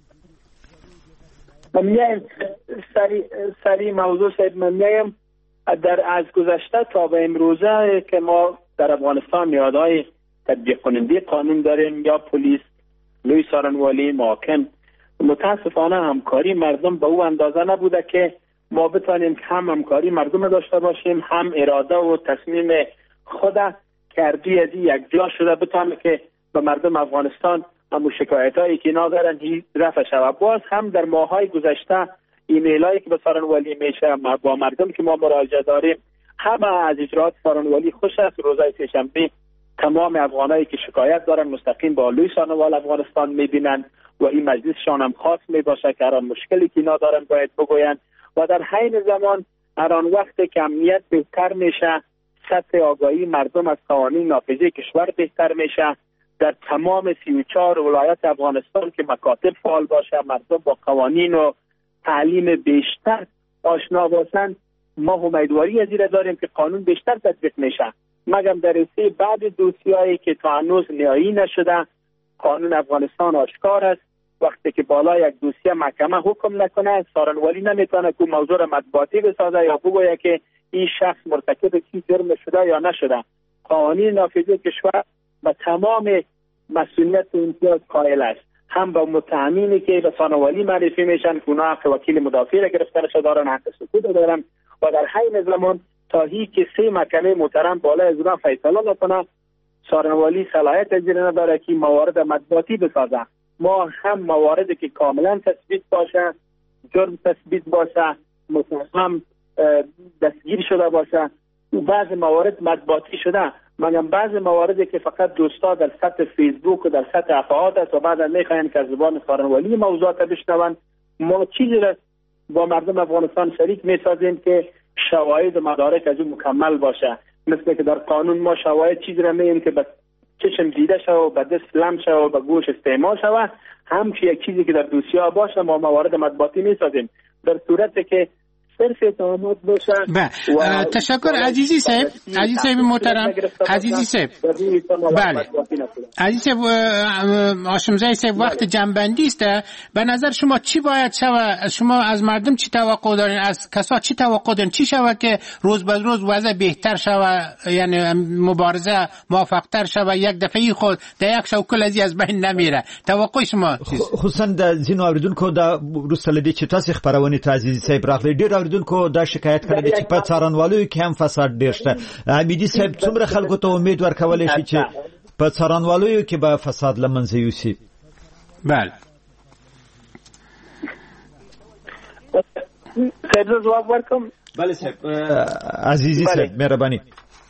من سری سری موضوع صاحب من در از گذشته تا به امروزه که ما در افغانستان نهادهای تطبیق کننده قانون داریم یا پلیس، لوی سارنوالی، محاکم، متاسفانه همکاری مردم به او اندازه نبوده که ما بتوانیم هم همکاری مردم داشته باشیم هم اراده و تصمیم خود کردی از یک جا شده بتوانیم که به مردم افغانستان همون شکایت هایی که اینا دارن رفع شود. باز هم در ماهای گذشته ایمیل هایی که به سارنوالی میشه با مردم که ما مراجعه داریم همه از اجرات سارنوالی خوش است. روزهای سه‌شنبه تمام افغانایی که شکایت دارن مستقیم با لوی سارنوال افغانستان میبینن و این مجلسشان هم خاص میباشه که هر آن مشکلی که اینا دارن باید بگوین و در حین زمان هر آن وقت که امنیت بهتر میشه، سطح آگاهی مردم از قوانین نافذه کشور بهتر میشه. در تمام سی و چهار ولایت افغانستان که مکاتب فعال باشه، مردم با قوانین و تعلیم بیشتر آشنا باشن، ما امیدواری از این داریم که قانون بیشتر تطبیق میشه. مگم در رسیه بعد دوسیایی که تا هنوز نهایی نشده، قانون افغانستان آشکار است. وقتی که بالا یک دوسیه محکمه حکم نکنه، سارنوالی نمیتونه که موضوع مطبوعاتی بسازه یا بگویه که این شخص مرتکب چی جرم شده یا نشده. قوانین نافذه کشور و تمام مسئولیت و امتیاز قائل است. هم با متهمینی که به سارنوالی معرفی میشن که اونا حق وکیل مدافع را گرفتن دارن، حق سکوت دارن و در حین زمان تا هی که سه محکمه محترم بالا از اونا فیصله نکنه، سارنوالی صلاحیت اجرا نداره که موارد مطبوعاتی بسازه. ما هم مواردی که کاملا تثبیت باشه، جرم تثبیت باشه، متهم دستگیر شده باشه، بعض موارد مطبوعاتی شده. مگم بعض مواردی که فقط دوستا در سطح فیسبوک و در سطح افعاد است و بعد میخواین که از زبان سارنوالی موضوعات بشنون، ما چیزی را با مردم افغانستان شریک میسازیم که شواهد و مدارک از اون مکمل باشه. مثل که در قانون ما شواهد چیزی را میگیم که به چشم دیده شود و به دست لمس شود و به گوش استعمال شود، همچی یک چیزی که در دوسیه باشه ما موارد مطبوعاتی میسازیم. در صورتی که صرف اتهامات باشه. بله تشکر عزیزی صاحب. عزیزی صاحب محترم، عزیزی صاحب، بله عزیزی صاحب هاشمزی صاحب، وقت جنبندی است. به نظر شما چی باید شود؟ شما از مردم چی توقع دارین؟ از کسا چی توقع دارین؟ چی شود که روز به روز وضع بهتر شود، یعنی مبارزه موفق‌تر شود، یک دفعه خود در یک شو کل از بین نمیره؟ توقع شما خصوصا د زینو اوریدونکو د روسلدي چې تاسو خبرونه ته عزیزي صاحب راغلي ډیر اوریدونکو دا شکایت کړی چې په څارنوالو کې هم فساد ډیر شته. حمیدي صاحب څومره خلکو ته امید ورکولای شي چې په څارنوالو کې به فساد لمنځه یوسي؟ بله صاحب جواب ورکوم. بله صاحب عزیزي صاحب مهرباني.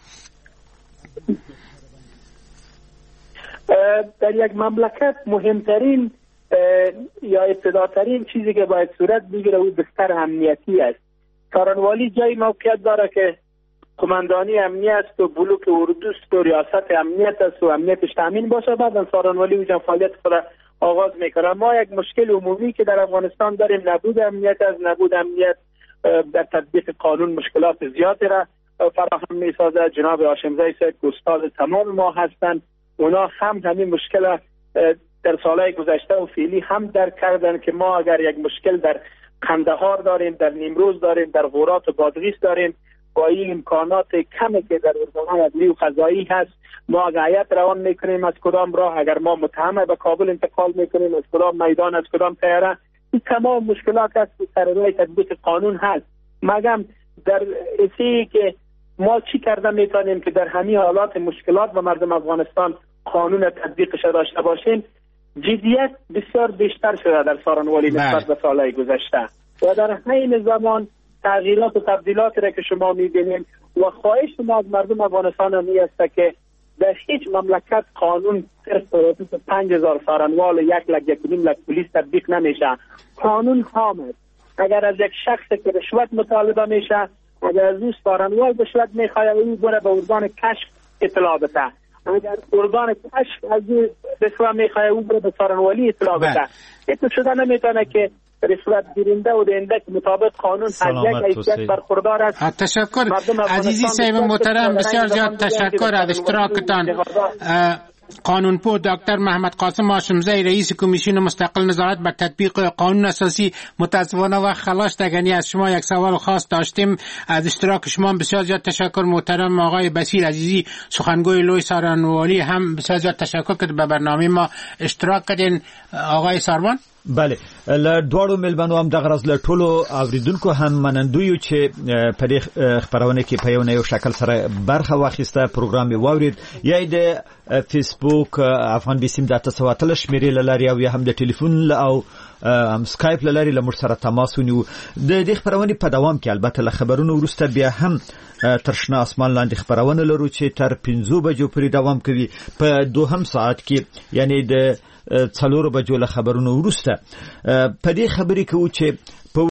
در یک مملکت مهمترین یا ابتداترین چیزی که باید صورت بگیره او بستر امنیتی است. سارنوالی جای موقعیت داره که قماندانی امنیت و بلوک اردوست و ریاست امنیت است و امنیتش تامین باشه. بعد سارنوالی او فعالیت خود آغاز میکنه. ما یک مشکل عمومی که در افغانستان داریم نبود امنیت است. نبود امنیت در تطبیق قانون مشکلات زیادی را فراهم میسازه. جناب هاشمزی صاحب استاد تمام ما هستند، اونا هم همین مشکل در سالهای گذشته و فعلی هم درک کردن که ما اگر یک مشکل در قندهار داریم، در نیمروز داریم، در غورات و بادغیس داریم، با این امکانات کمی که در ارگان‌های عدلی و قضایی هست، ما اگر هیئت روان میکنیم از کدام راه، اگر ما متهم به کابل انتقال میکنیم از کدام میدان، از کدام طیاره، این تمام مشکلات است که سر راه تطبیق قانون هست. مگم در اسی که ما چی کرده میتونیم که در همین حالات مشکلات و مردم افغانستان قانون تطبیقش داشته باشیم. جدیت بسیار بیشتر شده در سارنوالی نسبت به سالهای گذشته و در همین زمان تغییرات و تبدیلاتی را که شما میبینیم و خواهش ما از مردم افغانستان همی است که در هیچ مملکت قانون صرف صورت پنج هزار سارنوال و یک لک یک نیم لک پلیس تطبیق نمیشه. قانون حام است. اگر از یک شخص که رشوت مطالبه میشه، اگر از او سارنوال رشوت میخواد او بره به ارگان کشف اطلاع بده، اگر ارگان کشف از او رشوت میخواد او بره به سارنوالی اطلاع بده. این شده نمیتونه که رشوت گیرنده و دهنده مطابق قانون از یک حیثیت برخوردار است. تشکر عزیزی صاحب محترم، بسیار زیاد تشکر از اشتراکتان. قانونپو دکتر محمد قاسم هاشمزی رئیس کمیسیون مستقل نظارت بر تطبیق قانون اساسی، متاسفانه و خلاص دگنی از شما یک سوال خاص داشتیم. از اشتراک شما بسیار زیاد تشکر. محترم آقای بصیر عزیزی سخنگوی لوی سارنوالی هم بسیار زیاد تشکر که به برنامه ما اشتراک کردین. آقای ساروان بله، ل دوړو ملمنو هم دغه راز له ټولو اوریدونکو هم منندویو چې په دې خبرونه کې په یو نه یو شکل سره برخه واخیسته، پروګرام یې واورید، یا د فیسبوک افغان بیسیم د تاسواتل شمیرې لاري او یا هم د ټلیفون او هم سکایپ لاري لمر سره تماس ونیو. د دې خبرونه په دوام کې البته له خبرونو وروسته بیا هم ترشنا اسمان لاندې خبرونه لرو چې تر پنځو بجو پورې دوام کوي. په دوهم ساعت کې یعنی د څلورو بجو له خبرونو وروسته په دې خبرې کوو چې